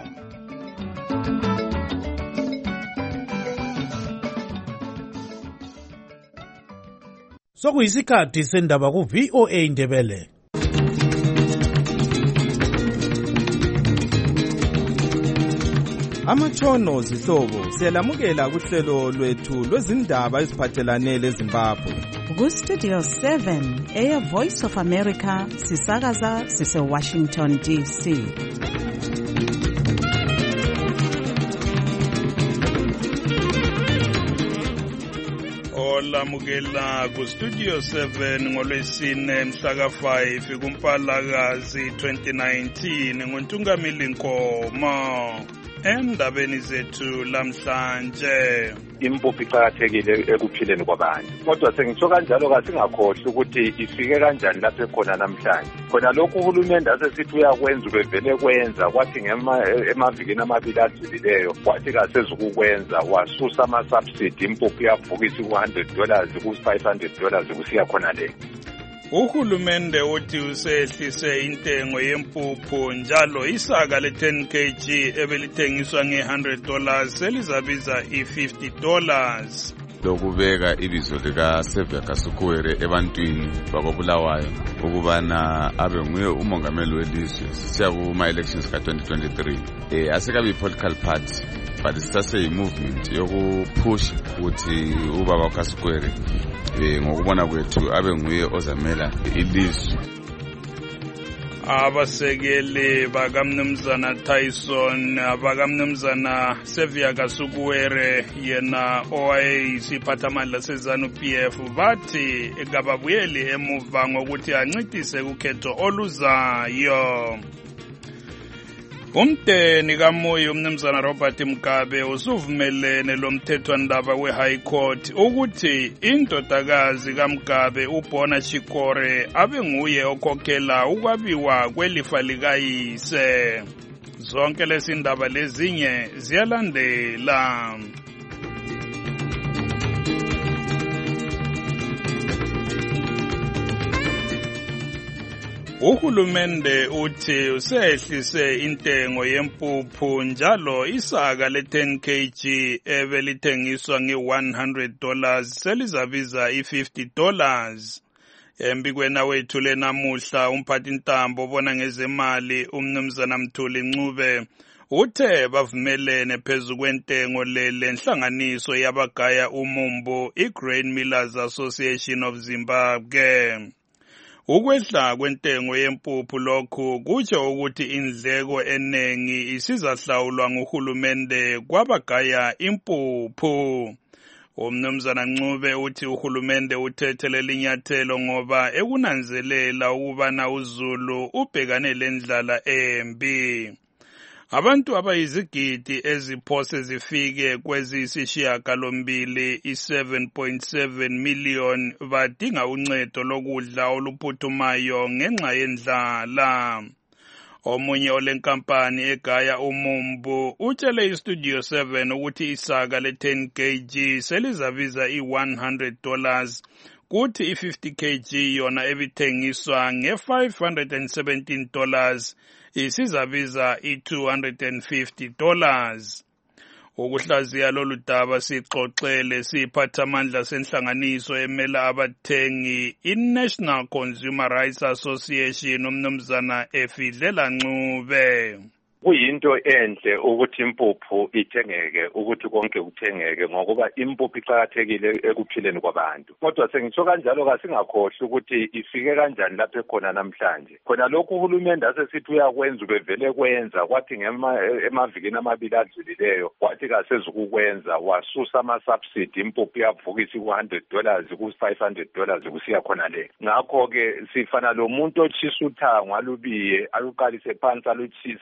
Sokuyisikhathi sendaba ku VOA Ndebele. Amatshono zihlobo siyalamukela kuhlelo lwethu lwezindaba eziphathelane leZimbabwe. Ku Studio 7 Air Voice of America sisakaza sise Washington DC. Olamukela ku Studio 7 ngolwesine mhla ka5 kuMpalakazi 2019 nguNtungamili Nkomo. Endabeni zethu lamhlanje, impuphu iqakathekile ekuphileni kwabantu, kodwa sengitsho kanjalo kasingakhohlwa ukuthi ifike kanjani lapho ekhona namhlanje. Khona lokhu uhulumende asesithi uyakwenza ubevele kwenza, kwathi emavikini amabili adlulileyo kwathi kasezukukwenza, wasusa ama-subsidy, impuphu yavukisa ku$100 ku$500 kusiya khona le. Uhulumende uthi usehlise intengo yempuphu njalo isaka le-10 kg ebelithengiswa nge$100 selizabiza i$50. Lokubeka ibizo lika Xavier Kasukuwere ebantwini bakobulawayo ukubana abe nguye umongameli welizwe sisiya kuma-elections ka-2023. Asikabi political party but sisase-movement yokuphusha ukuthi ubaba Kasukuwere ngokubona kwethu abe nguye ozamela ilizwe. Abasekeli bakamnumzana Tyson, bakamnumzana Xavier Kasukuwere yena owayeyisiphathamandla seZANU-PF bathi kababuyeli emuva ngokuthi ancitise ukhetho oluzayo. Umdeni kaMoyo umnumzana Robert Mugabe usuvumelene lomthethwandaba we-High Court ukuthi indodakazi kaMugabe uBona Chikore abe nguye okhokhela ukwabiwa kwelifa likayise. Zonke lezi ndaba lezinye ziyalandela. Uhulumende uthi usehlise intengo yempuphu njalo isaka le-10 kg ebelithengiswa nge$100 selizabiza i$50. Embikweni wethu lenamuhla umphathintambo obona ngezemali umnumzana Mthuli Ncube uthe bavumelene phezu kwentengo lenhlanganiso yabagaya umumbu i-Grain Millers Association of Zimbabwe. Ukwehla kwentengo yempuphu lokhu kutsho ukuthi indleko enengi isizahlawulwa nguhulumende kwabagaya impuphu. Umnumzana Ncube uthi uhulumende uthethelela inyathelo ngoba ekunanzelela ukubana uZulu ubhekane lendlala embi. Abantu abayizigidi eziphose zifike kweziyisishiyagalombili i-7.7 million badinga uncedo lokudla oluphuthumayo ngenxa yendlala. Omunye olenkampani egaya umumbu utshele iStudio 7 ukuthi isaka le-10 kg selizabiza i$100 kuthi i-50 kg yona ebithengiswa nge$517 isizabiza i$250. Ukuhlaziya lolu daba sixoxele siphathamandla senhlanganiso emela abathengi i-National Consumer Rights Association umnumzana Efidlela Ncube. Kuyinto enhle ukuthi impuphu ithengeke, ukuthi konke kuthengeke ngokuba impuphu iqakathekile ekuphileni kwabantu. Kodwa sengitsho kanjalo kasingakhohlwa ukuthi ifike kanjani lapho ekhona namhlanje. Khona lokhu uhulumende asesithi uyakwenza ubevele kwenza, kwathi emavikini amabili adlulileyo kwathi kasezukukwenza, wasusa ama-subsidy, impuphu yavukisa ku$100 ku$500 kusiya khona le. Ngakho-ke sifana lo muntu otshisa uthango alubiye, aluqalise phansi, aluchisa, alubiye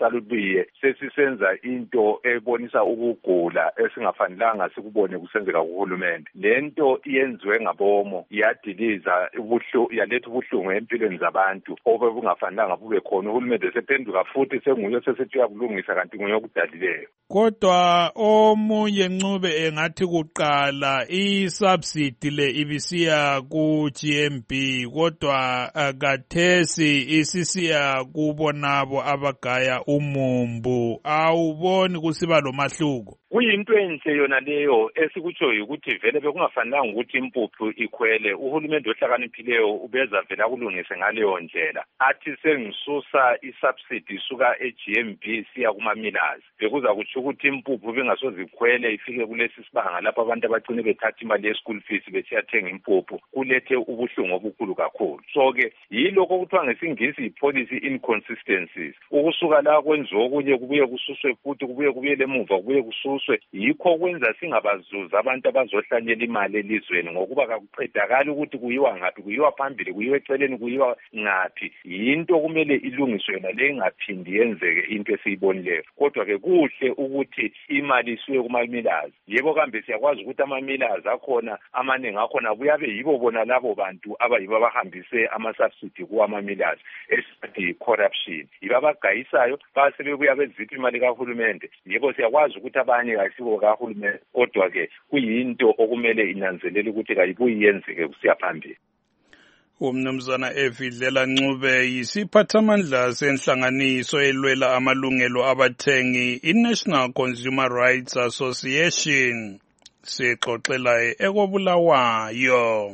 sishiye sesisenza into ebonisa ukugula esingafanelanga sikubone kusenzeka kuhulumende. Lento iyenziwe ngabomo iyadiliza yaletha ubuhlungu empilweni zabantu obungafanelanga bube khona. Uhulumende sephenduka futhi senguye sesithi uyakulungisa kanti nguye okudalileyo. Kodwa omunye Ncube engathi kuqala i-subsidy le ibisiya ku-GMB kodwa kathesi isisiya kubonabo abagaya umumbu. Awuboni kusiba lomahluko? Kuyinto enhle yona leyo esikutshoyo ukuthi vele bekungafanelanga ukuthi impuphu ikhwele. Uhulumende ohlakaniphileyo ubeza vele akulungise ngaleyo ndlela. Athi sengisusa isubsidy isuka e-GMB siya kuma-millers. Bekuza kutsho ukuthi impuphu bengasoze ikhwele ifike kulesi sibanga lapho abantu abagcine bethatha imali ye-school fees besiyathenga impuphu. Kulethe ubuhlungu obukhulu kakhulu. So-ke yilokho okuthiwa ngesingisi i-policy inconsistencies. Ukusuka la kwenziwa okunye kubuye kususwe futhi kubuye kubuyele emuva kubuye kususwe. Yikho kwenza singabazuza abantu abazohlanyela imali elizweni ngokuba kakuqedakali ukuthi kuyiwa ngaphi, kuyiwa phambili, kuyiwa eceleni, kuyiwa ngaphi. Yinto kumele ilungiswe yona le ingaphindi yenzeke into esiyibonileyo. Kodwa-ke kuhle ukuthi imali isuke kuma-millers. Yebo kambe siyakwazi ukuthi ama-millers akhona amaningi akhona buyabe yibo bona labo bantu abayibo abahambise ama-subsidy kuwama-millers esithi corruption. Yibo abagayisayo basebebuya bezipha imali kahulumende. Yebo siyakwazi ukuthi abanye ayisibo kahulumende kodwa-ke kuyinto okumele inanzelele ukuthi kayibuyi yenzeke kusiya phambili. Umnumzana Evidlela Ncube yisiphathamandla senhlanganiso elwela amalungelo abathengi i-National Consumer Rights Association. Sixoxela eKobulawayo.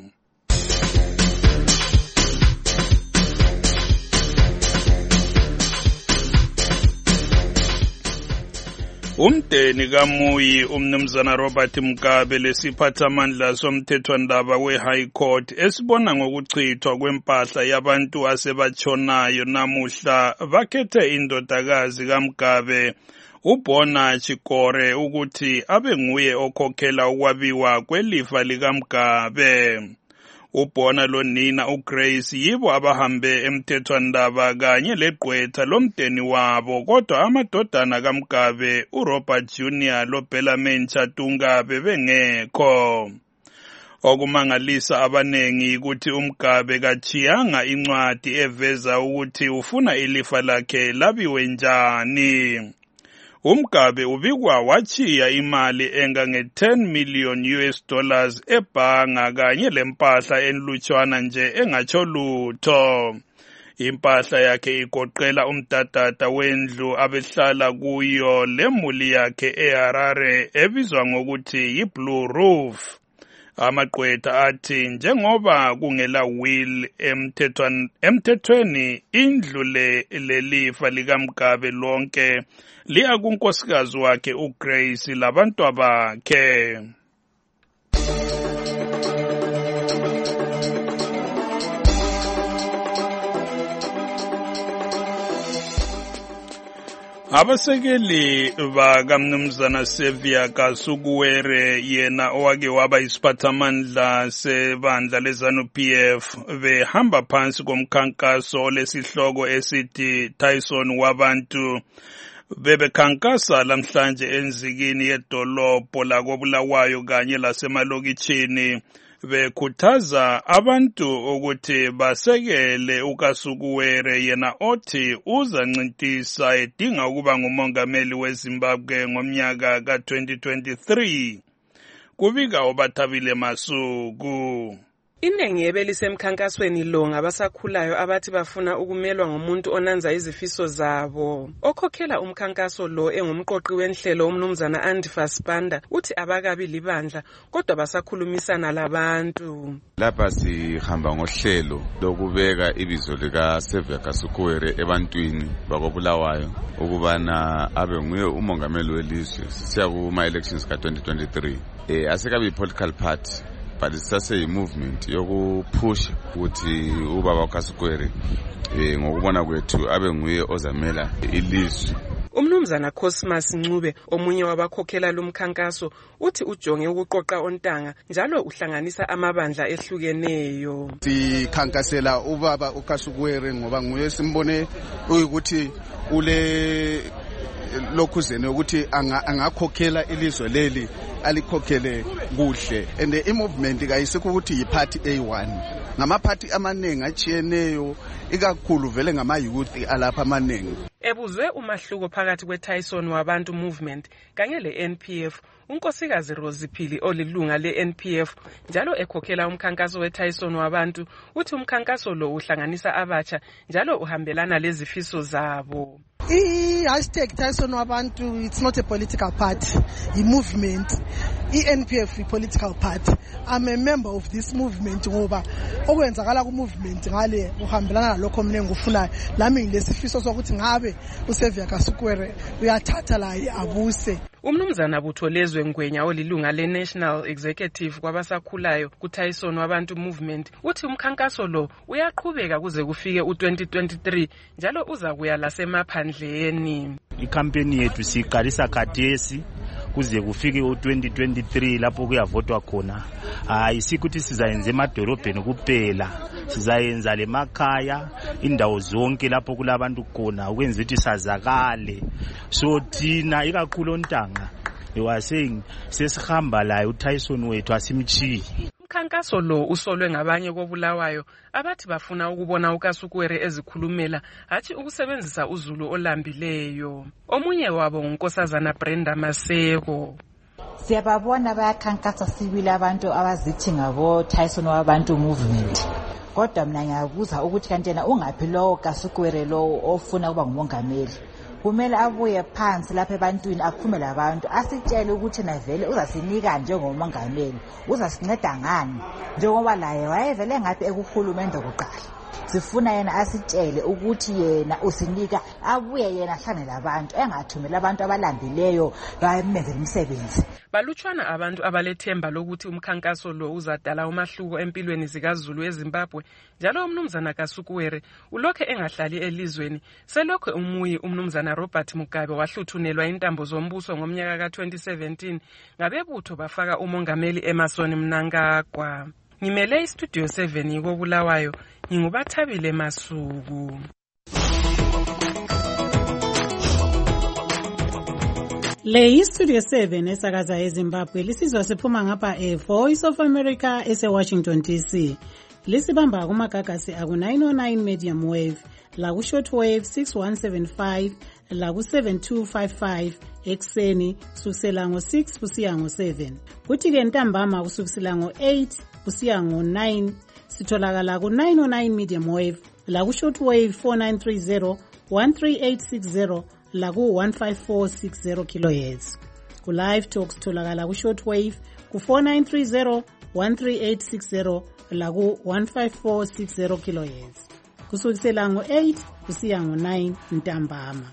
Umdeni kaMuyi umnumzana Robert Mugabe lesiphathamandla somthethwandaba we-High Court esibona ngokuchithwa kwempahla yabantu asebatshonayo namuhla bakhethe indodakazi kaMugabe uBona Chikore ukuthi abe nguye okhokhela ukwabiwa kwelifa likaMugabe. uBona lonina uGrace yibo abahambe emthethwandaba kanye legqwetha lomdeni wabo kodwa amadodana kaMugabe uRobert Jr loBellarmine Chatunga bebengekho. Okumangalisa abanengi ukuthi uMugabe kachiyanga incwadi eveza ukuthi ufuna ilifa lakhe labiwe njani. uMugabe ubikwa wachiya imali engange $10 million ebhanga kanye lempahla enlutshwana nje engatsho lutho. Impahla yakhe igoqela umdadada wendlu abehlala kuyo lemuli yakhe eHarare ebizwa ngokuthi yiBlue Roof. Amaqwetha athi njengoba kungela will emthethweni indlu lelifa likaMugabe lonke liya kunkosikazi wakhe uGrace labantu bakhe. Abasekeli bakamnumzana Sevia Kasukuwere yena owake waba isiphathamandla sebandla leZANU-PF behamba phansi komkhankaso lesihloko esithi Tyson wabantu bebekhankasa lamhlanje enzikini yedolobho lakoBulawayo kanye lasemalokitshini bekhuthaza abantu ukuthi basekele uKasukuwere yena othi uzancintisa edinga ukuba ngumongameli weZimbabwe ngomnyaka ka-2023. Kubika obathabile Masuku. Inengi ebelisemkhankasweni lo ngabasakhulayo abathi bafuna ukumelwa ngomuntu onanza izifiso zabo. Okhokhela umkhankaso lo engumqoqi wenhlelo umnumzana Andifa Spanda uthi abakabi libandla kodwa basakhulumisana labantu. Lapha sihamba ngohlelo lokubeka ibizo lika Sevia Kasukuwere ebantwini bakoBulawayo ukubana abe nguye umongameli welizwe sisiya kuma elections ka-2023. Asikabi political party but sisase movement yokuphusha ukuthi ubaba uKasukuwere ngokubona kwethu abe nguye ozamela ilizwe. Umnumzana Cosmas Ncube omunye wabakhokhela lumkhankaso uthi ujonge ukuqoqa ontanga njalo uhlanganisa amabandla ehlukeneyo. Sikhankasela ubaba uKasukuwere ngoba nguye simbone ukuthi ule lokhuzeni ukuthi angakhokhela ilizwe leli alikhokhele kuhle, and i-movement kayisikho ukuthi yi-party A1, ngamaphathi amaningi achiyeneyo, ikakhulu vele ngama-youth alapha amaningi. Ebuzwe umahluko phakathi kwe-Tyson wabantu movement kanye le-NPF, unkosikazi Rosiphili olilunga le-NPF njalo ekhokhela umkhankaso we-Tyson wabantu, uthi umkhankaso lo uhlanganisa abatsha njalo uhambelana lezifiso zabo. I-hashtag Tyson wabantu, it's not a political party, i-movement. I-NPF i-political party. I'm a member of this movement ngoba okwenzakala ku-movement ngale uhambelana nalokho mina engikufunayo. Lami ngilesifiso sokuthi ngabe uSevia Kasukuwere uyathatha la abuse. Umnumzana Butholezwe Ngwenya olilunga le-National Executive kwabasakhulayo ku-Tyson wabantu movement uthi umkhankaso lo uyaqhubeka kuze kufike u-2023 njalo uza kuya lasemaphandleni. Ikampeni yethu siqalisa khathesi kuze kufike u-2023 lapho kuyavotwa khona. Isikuthi sizayenza emadolobheni kuphela, sizayenza lemakhaya, indawo zonke lapho kulabantu khona ukwenza ukuthi sazakale. So thina ikakhulu ontanga saying sesihamba laye uTyson wethu asimchiyi. Umkhankaso lo usolwe ngabanye koBulawayo abathi bafuna ukubona uKasukuwere ezikhulumela hathi ukusebenzisa uZulu olambileyo. Omunye wabo ngunkosazana Brenda Maseko. Siyababona bayakhankasa sibili abantu abazithi ngabo Tyson wabantu movement. Kodwa mina ngiyabuza ukuthi kanti yena ungaphi lo Kasukuwere lo ofuna kuba ngumongameli. Kumele abuye phansi lapha ebantwini akhume labantu asitshele ukuthi na vele uzasinika njengomongameli, uzasinceda ngani njengoba laye wayevele ngathi ekuhulumende kuqala. Sifuna yena asitshele ukuthi yena usinika, abuye yena ahlane labantu engathumela abantu abalambileyo bayemenzela umsebenzi. Balutshwana abantu abalethemba lokuthi umkhankaso lo uzadala umahluko empilweni zikaZulu eZimbabwe, njalo umnumzana Kasukuwere ulokhe engahlali elizweni selokho umuyi umnumzana Robert Mugabe wahluthunelwa intambo zombuso ngomnyaka ka-2017 ngabebutho bafaka umongameli Emmerson Mnangagwa. Ngimele iStudio 7 koBulawayo, nginguBathabile Masuku. Le iStudio 7 esakaza eZimbabwe lisizwa siphuma ngapha Voice of America ese-Washington DC. Lisibamba kumagagasi aku-909 medium wave, laku-short wave 6175, laku-7255 ekseni kusukisela ngo-6 kusiya ngo-7. Kuthi-ke ntambama kusukisela ngo-8 kusiya ngo-9 sitholakala ku-909 medium wave, laku-short wave 4930, 13860, laku-15460 kHz. Ku-live talk sitholakala ku-short wave ku-4930, 13860, laku-15460 kHz. Kusukisela ngo-8 kusiya ngo-9 ntambama.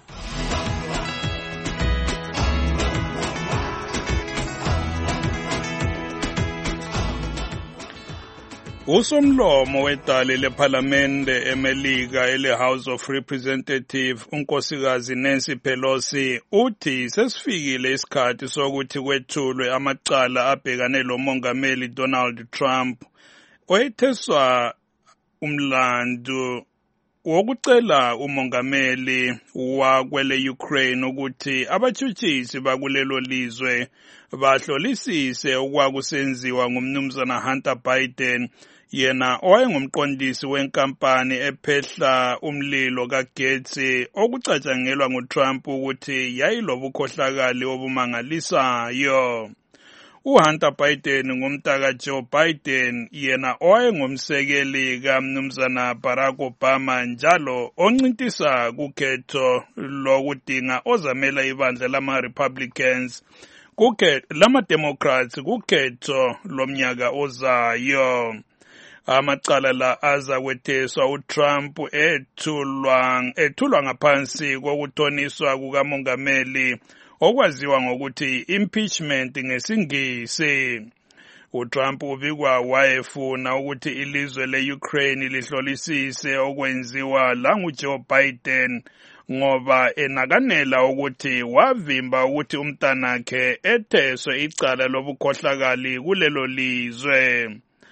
Usomlomo wedale lephalamende eMelika ele-House of Representatives unkosikazi Nancy Pelosi uthi sesifikile isikhathi sokuthi kwethulwe amacala abhekane lomongameli Donald Trump oyetheswa umlandu wokucela umongameli wakwele Ukraine ukuthi abatshutshisi bakulelo lizwe bahlolisise okwakusenziwa ngumnumzana Hunter Biden, yena owayengumqondisi wenkampani ephehla umlilo kaGates okucatshangelwa nguTrump ukuthi yayilobukhohlakali obumangalisayo. uHunter Biden ngumntaka Joe Biden, yena owayengumsekeli kaMnumzana Barack Obama njalo oncintisa kukhetho lokudinga ozamela ibandla lama-Republicans lama-Democrats kukhetho lomnyaka ozayo. Amacala la aza kwetheswa uTrump ethulwa ngaphansi kokuthoniswa kukamongameli okwaziwa ngokuthi impeachment ngesingisi. uTrump ubikwa wayefuna ukuthi ilizwe le-Ukraine lihlolisise okwenziwa languJoe Biden ngoba enakanela ukuthi wavimba ukuthi umntanakhe etheswe icala lobukhohlakali kulelo lizwe.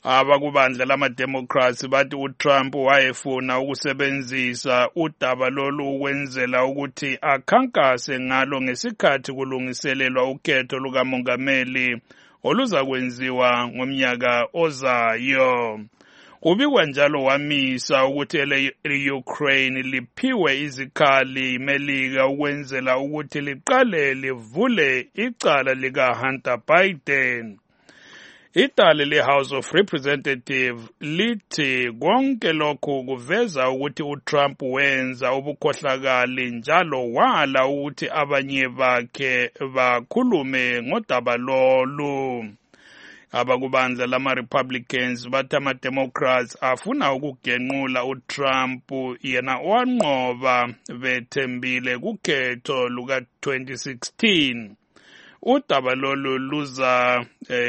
Abakubandla lama-Democrats bathi uTrump wayefuna ukusebenzisa udaba lolu ukwenzela ukuthi akhankase ngalo ngesikhathi kulungiselelwa ukhetho lukamongameli oluza kwenziwa ngomnyaka ozayo. Kubikwa njalo wamisa ukuthi Ukraine liphiwe izikhali iMelika ukwenzela ukuthi liqale livule icala lika-Hunter Biden. Itali le-House of Representatives lithi konke lokhu kuveza ukuthi uTrump wenza ubukhohlakali njalo wala ukuthi abanye bakhe bakhulume ngodaba lolu. Abakubandla lama-Republicans bathi ama-Democrats afuna ukugenqula uTrump yena wanqoba bethembile kukhetho luka-2016. Udaba lolu luza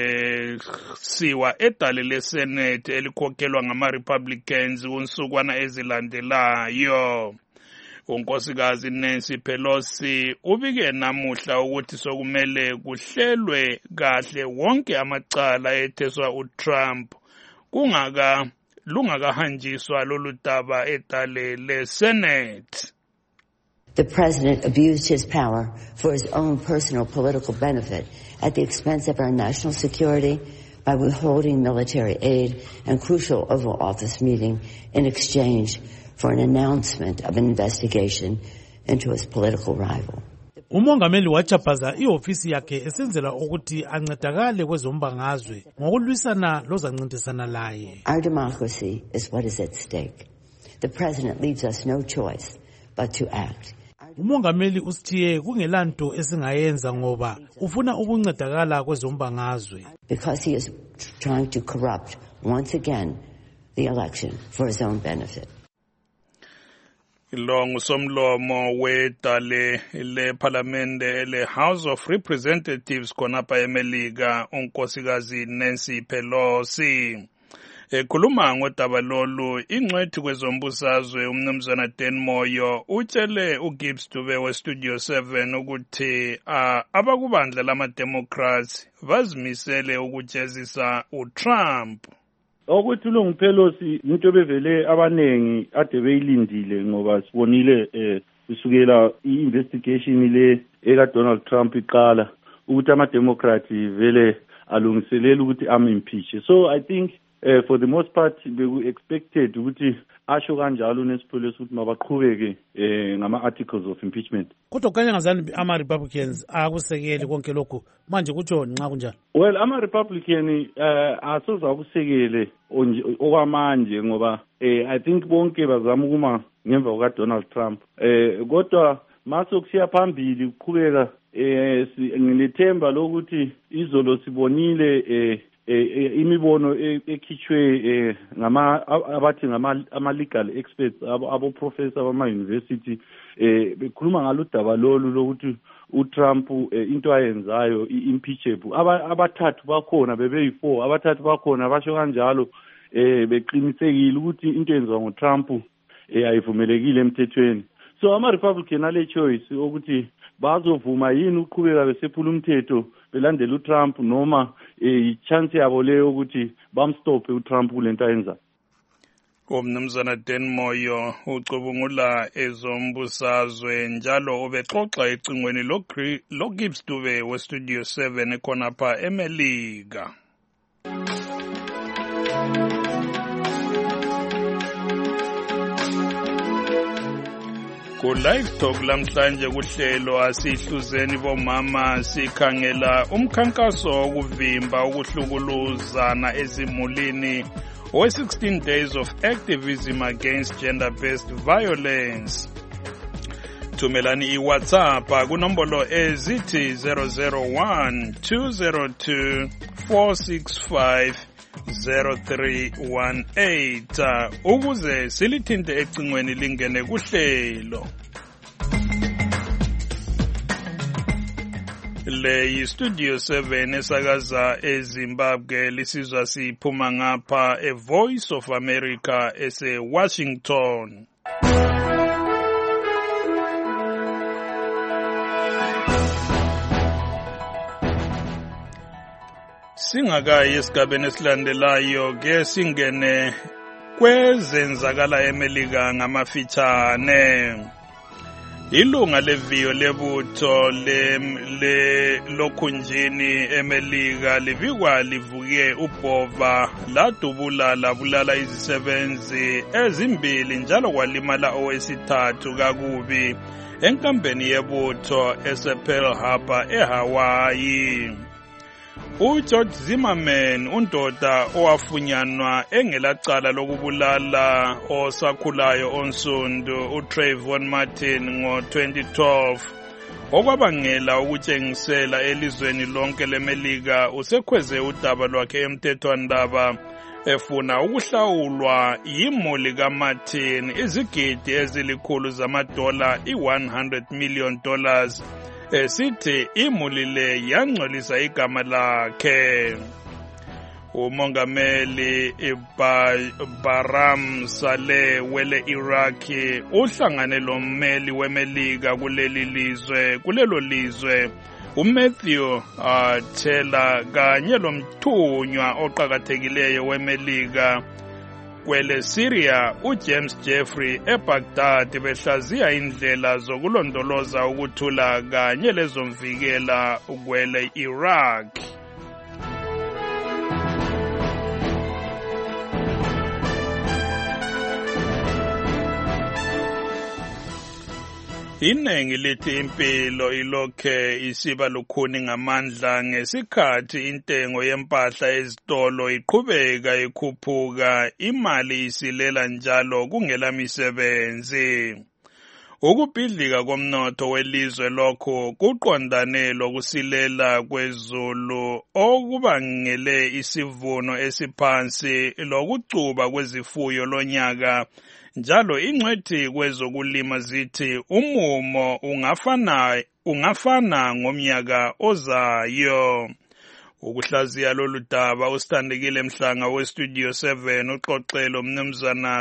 siwa edale leSenate elikhokhelwa ngama-Republicans unsukwana ezilandelayo. Unkosikazi Nancy Pelosi ubike namuhla ukuthi sokumele kuhlelwe kahle wonke amacala etheswa uTrump lungakahanjiswa lolu daba edale leSenate. The president abused his power for his own personal political benefit at the expense of our national security by withholding military aid and crucial Oval Office meeting in exchange for an announcement of an investigation into his political rival. Umongameli wachaphaza ihofisi yakhe esenzela ukuthi ancedakale kwezombangazwe ngokulwisana lozancintisana laye. Our democracy is what is at stake. The president leaves us no choice but to act. Umongameli usithiye kungelanto esingayenza ngoba ufuna ukuncedakala kwezombangazwe. Because he is trying to corrupt once again the election for his own benefit. Lo ngusomlomo wedale leParliamente le-House of Representatives khonapha eMelika unkosikazi Nancy Pelosi. Ekhuluma ngodaba lolu ingcwethi kwezombusazwe umnumzana Dan Moyo utshele uGibbs Dube weStudio 7 ukuthi abakubandla lama-Democrats bazimisele ukujezisa uTrump. Ukuthi lo nguPelosi into bevele abanengi ade beyilindile ngoba sibonile kusukela i-investigation le eka-Donald Trump iqala ukuthi ama-Democrats vele alungiselela ukuthi am-impeach. So I think for the most part beku-expected ukuthi asho kanjalo nesiphelwe ukuthi mabaqhubeke ngama-articles of impeachment. Kodwa kanye ngazani ama-Republicans akusekeli konke lokhu manje kutsho nxa kunjalo? Well, ama-Republican asoze akusekele okwamanje ngoba I think bonke bazama ukuma ngemva kuka-Donald Trump. Kodwa masokusiya phambili ukuqhubeka nginethemba lokuthi izolo sibonile imibono ekhitshwe abathi ama-legal experts abo-professor bama-university bekhuluma ngalo daba lolu lokuthi uTrump into ayenzayo i-impeachable. Abathathu bakhona bebeyi-4 abathathu bakhona basho kanjalo beqinisekile ukuthi into yenziwa nguTrump ayivumelekile emthethweni. So ama-Republican ale choice ukuthi bazovuma yini ukuqhubeka besephula umthetho belandela uTrump noma ichance yabo leyo ukuthi bamstophe uTrump kulento ayenzayo. Umnumzana Dan Moyo ucubungula ezombusazwe njalo ubexoxa ecingweni loGibbs Dube weStudio 7 ekhonapha eMelika. Ku-Live Talk lamhlanje kuhlelo asihluzeni bomama sikhangela umkhankaso wokuvimba ukuhlukuluzana ezimulini we-16 days of activism against gender-based violence. Thumelani iWhatsApp kunombolo ezithi 001-202-465-0318 ukuze silithinte ecingweni lingene kuhlelo. Le yiStudio 7 esakaza eZimbabwe lisizwa siphuma ngapha eVoice of America ese-Washington. Singakayi esigabeni esilandelayo ke singene kwezenzakala eMelika ngamafitshane. Ilunga leviyo lebutho lokhunjini eMelika livikwa livuke ubhova labulala izisebenzi ezimbili njalo kwalimala owesithathu kakubi enkampeni yebutho esePearl Harbor eHawaii. uGeorge Zimmerman undoda owafunyanwa engelacala lokubulala osakhulayo onsundu uTrayvon Martin ngo-2012 okwabangela ukutshengisela elizweni lonke leMelika usekhweze udaba lwakhe emthethwandaba efuna ukuhlawulwa yimuli kaMartin izigidi ezilikhulu zamadola $100 million esithi imuli le yangcolisa igama lakhe. Umongameli Barham Saleh wele Iraqi uhlangane lommeli weMelika kulelo lizwe uMatthew Taylor kanye lomthunywa oqhakathekileyo weMelika kwele Syria uJames Jeffrey eBaghdad behlaziya indlela zokulondoloza ukuthula kanye lezomvikela kwele Iraq. Inengi lithi impilo ilokhe isiba lukhuni ngamandla ngesikhathi intengo yempahla ezitolo iqhubeka ikhuphuka imali isilela njalo kungela misebenzi. Ukubhidlika komnotho welizwe lokho kuqondane lokusilela kwezulu okubangele isivuno esiphansi lokucuba kwezifuyo lonyaka. Njalo ingcwethi kwezokulima zithi umumo ungafana ngomnyaka ozayo. Ukuhlaziya lolu daba usithandekile Mhlanga weStudio 7 uxoxelo mnumzana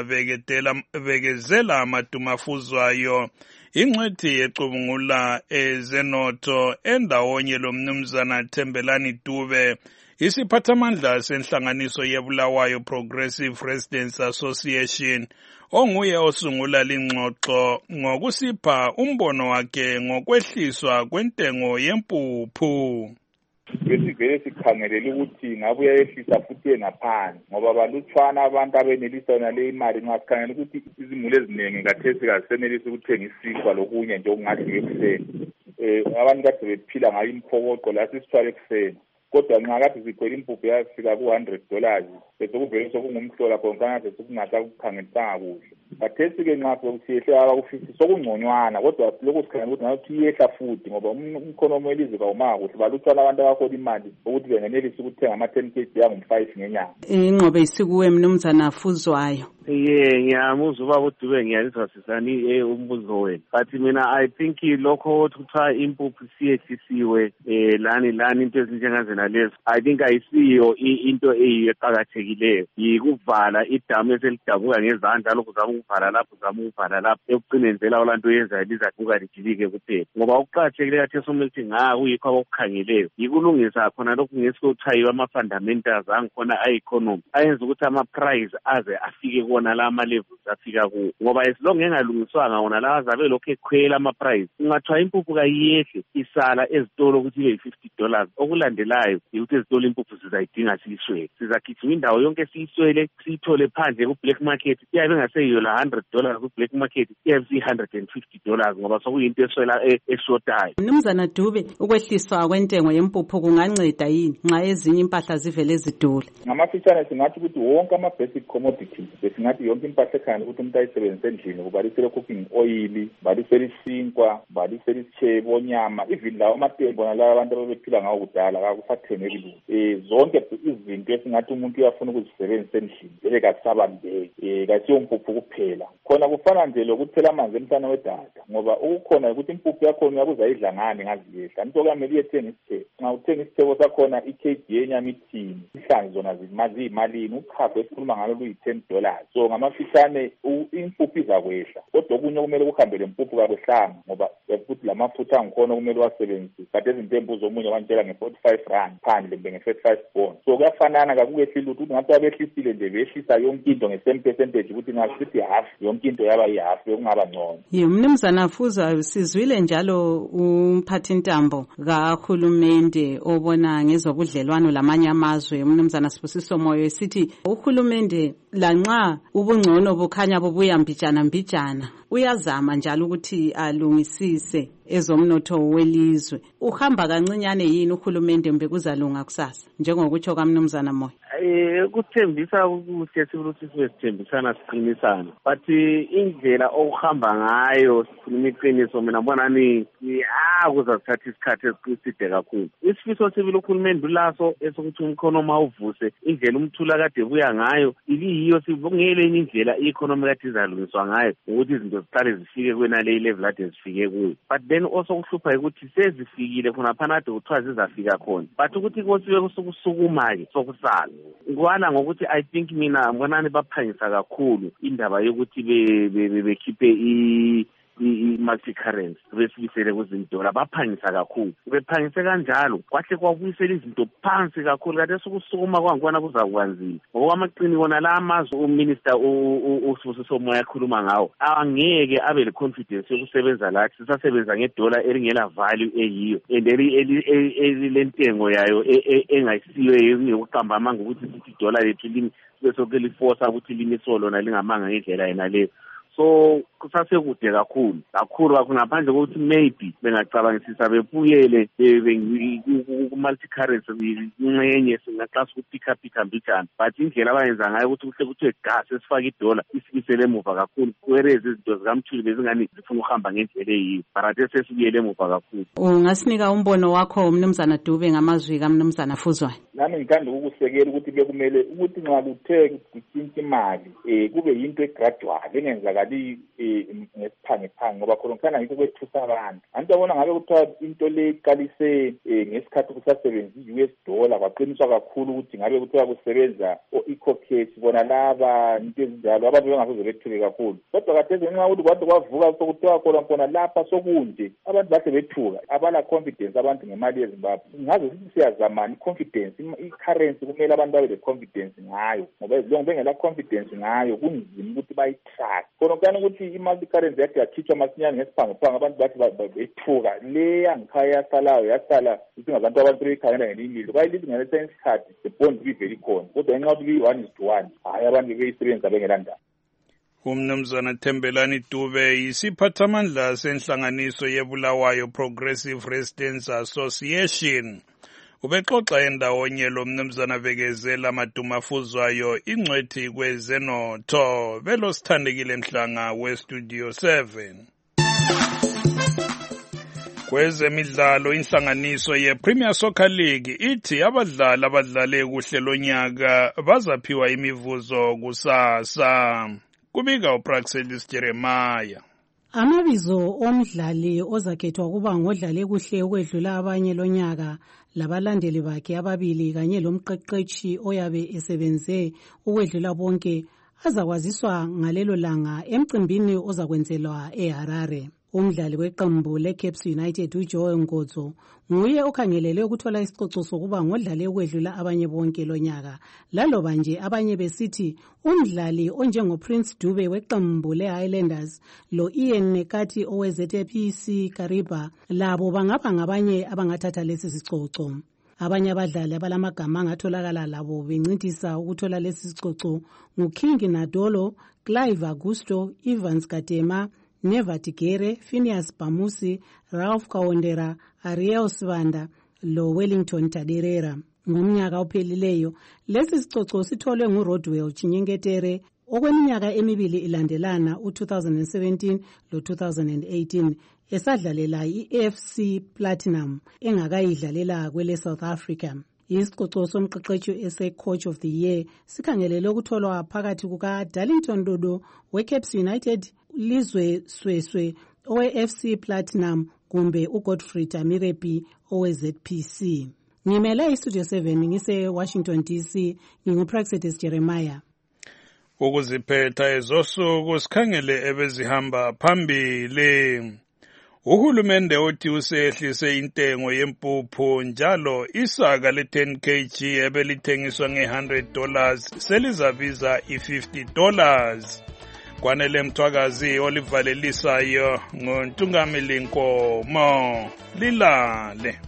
Bekezela Madumafuzwayo ingcwethi ecubungula ezenotho endawonye lo mnumzana Thembelani Dube isiphathamandla senhlanganiso yeBulawayo Progressive Residents Association onguye osungula lingxoxo ngokusipha umbono wakhe ngokwehliswa kwentengo yempuphu. Besivele sikhangelele ukuthi ngabuya yehlisa futhi engaphansi ngoba balutshwana abantu abenelisa nale imali nxa sikhangela ukuthi izimuli eziningi kathesi kasenelisa ukuthenga isinkwa lokunye nje okungadliwa ekuseni. Abantu kade bephila ngayo imphokoqo la sisithwala ekuseni. Kodwa nxa kade sikhwela impuphu yafika ku$100 bese kuvele sokungumhlola khona kanje sokungasakukhangelisanga kuhle. Kathesi-ke nxa sokusiyehle abakufisi sokungconywana kodwa lokhu sikhangela ukuthi ngathi iyehla futhi ngoba umkhonomi welizwe kawumanga kuhle balutshwana abantu abahola imali ukuthi bengenelise ukuthenga ama-10 kg yangu-5 ngenyanga. Ingqobe isikuwe mnumzana Fuzwayo. Ngiyamuzwa ubaba uDube ngiyalizwa sisani umbuzo wenu. But mina I think lokho othi kuthiwa impuphu siyehlisiwe lani into ezinjengazena lezo I think ayisiyo into eqhakathekileyo yikuvala idamu eselidabuka ngezandla lokhu zama ukuvala lapho ekugcineni vela olanto yenza lizaguka lijilike kuphela ngoba ukuqhakathekile kathi somuntu kuyikho abakukhangeleyo yikulungisa khona lokhu ngesikuthiwa ama-fundamentals angikhona a-economy ayenza ukuthi ama-price aze afike kona la ama-levels afika kuwo ngoba esilonge engalungiswanga wona la azabe lokhu ekhwela ama-price kungathiwa impuphu kayiyehle isala ezitolo ukuthi ibe $50 okulandelayo yikuthi ezitolo impuphu sizayidinga siyiswele sizagijima indawo yonke siyiswele siyithole phandle ku-black market iyabe engaseyiyo la $100 ku-black market iyabe siyi-$150 ngoba sokuyinto eswela eshotayo. Mnumzana Dube ukwehliswa kwentengo yempuphu kunganceda yini nxa ezinye impahla zivele zidula? Ngamafitshane singathi ukuthi wonke ama-basic commodities besingathi yonke impahla ekhanda ukuthi umuntu ayisebenzise endlini kubalisele cooking oil balisele isinkwa balisele isitshebo onyama even lawo amatembo nalawo abantu ababephila ngawo kudala kakusathengeki zonke izinto esingathi umuntu uyafuna ukuzisebenzisa endlini vele kasabaluleki kasiyo mpuphu kuphela khona kufana nje lokuthela amanzi emhlane wedada ngoba ukukhona ukuthi impuphu yakhona uyakuzayidla ngani ngaziyehla nto kamele uyethenga isithebo nxa uthenga isithebo sakhona i-kg yenyama ithini ihlanzi zona ziyimalini uchago esikhuluma ngalo luyi-$10 so ngamafitshane impuphu izakwehla kodwa okunye kumele kuhambele impuphu kakwehlanga ngoba futhi lamafutha angikhona kumele wasebenzise kade ezintembu zomunye bantshela nge-45 phandle mbe nge-35 bond so kuyafanana kakukehlile ukuthi ngathi abehlisile nje behlisa yonke into nge-same percentage ukuthi ngasithi half yonke into yaba yi-half yokungaba ngcono. Mnumzana Fuzwayo, sizwile njalo umphathintambo kahulumende obona ngezobudlelwano lamanye amazwe Mnumzana Sibusiso Moyo esithi uhulumende lanxa ubungcono bukhanya bubuya mbijana uyazama njalo ukuthi alungisise ezomnotho welizwe. Uhamba kancinyane yini uhulumende mbe kuzalunga kusasa njengokutsho kaMnumzana Moyo? Kuthembisa ukuthi sibuthi sithembisana siqinisana but indlela okuhamba ngayo sikhuluma iqiniso mina ngibonani kuzathatha isikhathi eside kakhulu. Isifiso sibili uhulumende ulaso esokuthi umkhono mawuvuse indlela umthula kade buya ngayo ibiyiyo sibongele indlela i-economy kade izalungiswa ngayo ukuthi izinto ziqale zifike kwenale level kade zifike kuyo but then also kuhlupha ukuthi sezifikile khona phanathi kuthiwa zizafika khona but ukuthi kosibe kusukusukuma-ke sokusala ngwala ngokuthi I think mina ngibonani baphangisa kakhulu indaba yokuthi bekhiphe i-multi-currency besibisele kuzindola baphangisa kakhulu bephangise kanjalo kwahle kwabuyisela izinto phansi kakhulu kade sokusukuma kwangibona kuzakwanzima ngoba amaqini wona la amazwe uminister uSibusiso Moyo akhuluma ngawo angeke abe le confidence yokusebenza la sisasebenza ngedola elingela value eyiyo and elentengo yayo engayisiyo yokuqamba amanga ukuthi sithi dola lethu bese keliforce ukuthi limisolo nalingamanga ngendlela yena leyo. So kusasekude kakhulu ngaphandle kokuthi maybe bengacabangisisa bepuyele ku-multi-currency incenye singaxasa ukuphikha mbijana but indlela abayenza ngayo ukuthi kuhle kuthiwe gas esifake idola isibisele emuva kakhulu whereas izinto zikamthuli bezingani zifuna ukuhamba ngendlela eyiyo but sesibuyele emuva kakhulu. Ungasinika umbono wakho Mnumzana Dube ngamazwi kaMnumzana Fuzwayo? Nami ngithanda ukukusekela ukuthi bekumele ukuthi nxa kuthe kutshintsha imali kube yinto egradual engenzakali ngesiphangiphangi ngoba khona ngithanda ngikho kwethusa abantu abona ngabe kuthiwa into le iqalise ngesikhathi kusasebenza i-US dollar kwaqiniswa kakhulu ukuthi ngabe kuthiwa kusebenza o-ecocash bona laba into ezinjalo abantu bengasoze bethuke kakhulu kodwa kathesi ngenxa yokuthi kwade kwavuka sokuthiwa khona lapha sokunje abantu bahle bethuka abala confidence abantu ngemali yeZimbabwe ngaze sithi siyazamana i-confidence i-currency kumele abantu babe le-confidence ngayo ngoba ezilongo bengela confidence ngayo kunzima ukuthi bayi-track khona ukuthi i-multi-currency yakhe yakhitshwa masinyane ngesiphangiphangi abantu bathi bethuka le yangikhaya yasala isingabantu abantu beyikhangela ngelinye bayilithi ngeletha isikhathi the bond be-very khona kodwa ngenxa yokuthi bi-1:1 hhayi abantu beyisebenzisa bengelandaba. Umnumzana Thembelani Dube yisiphathamandla senhlanganiso yeBulawayo Progressive Residents Association ubexoxa endawonye lo Mnumzana Vekezela Maduma Fuzwayo ingcwethi kwezenotho belosithandekile Mhlanga weStudio 7. Kwezemidlalo inhlanganiso yePremier Soccer League ithi abadlali abadlale kuhle lonyaka bazaphiwa imivuzo kusasa. Kubika uPraxelis Jeremiah. Amabizo omdlali ozakhethwa kuba ngodlale kuhle ukwedlula abanye lonyaka labalandeli bakhe ababili kanye lomqeqetshi oyabe esebenze ukwedlula bonke azakwaziswa ngalelo langa emcimbini ozakwenzelwa eHarare. Umdlali weqembu leCaps United uJoe Ngozo nguye okhangelele ukuthola isicoco sokuba ngodlale ukwedlula abanye bonke lonyaka. Laloba nje abanye besithi umdlali onjengoPrince Dube weqembu leHighlanders lo Ian Nekati oweZPC Kariba labo bangaba ngabanye abangathatha lesi sicoco. Abanye abadlali abalamagama angatholakala labo bencintisa ukuthola lesi sicoco nguKing Nadolo, Clive Augusto, Evans Katema, Neva Tigere, Phineas Bamusi, Ralph Kawondera, Ariel Sibanda, lo Wellington Taderera. Ngomnyaka ophelileyo, lesi sicoco sitholwe nguRodwell Chinyengetere okweminyaka emibili ilandelana u-2017 lo-2018 esadlalela i-AFC Platinum engakayidlalela kwele South Africa. Isicoco somqeqeshi ese-Coach of the Year sikhangelele ukutholwa phakathi kuka-Darlington Dodo we-Caps United, Lizwe Sweswe owe-FC Platinum kumbe uGodfrey Tamirepi owe-ZPC. Ngimele iStudio 7 ngise-Washington DC, nginguPraxetis Jeremiah. ukuziphetha ezosuku sikhangele ebezihamba phambili. Uhulumende uthi usehlise intengo yempuphu njalo isaka le-10 kg ebelithengiswa nge$100 selizabiza i$50. Kwanele Mthwakazi olivalelisayo ngoNtungamili Nkomo. Lilale.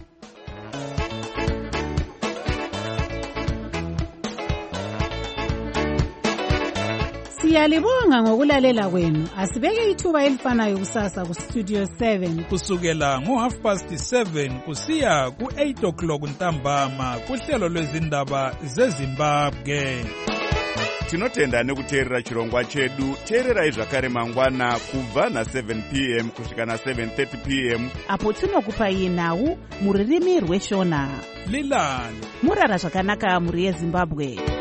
Siyalibonga ngokulalela kwenu. Asibeke ithuba elifanayo kusasa ku Studio 7 kusukela ngo7:30 kusiya ku8 ntambama kuhlelo lwezindaba zeZimbabwe. Tinotenda nekuteerera chirongwa chedu. Teererai zvakare mangwana kubva na7 p.m. kusvika na7:30 p.m. apo tinokupai nhau muririmi rweshona. Lilani murara zvakanaka muri yeZimbabwe.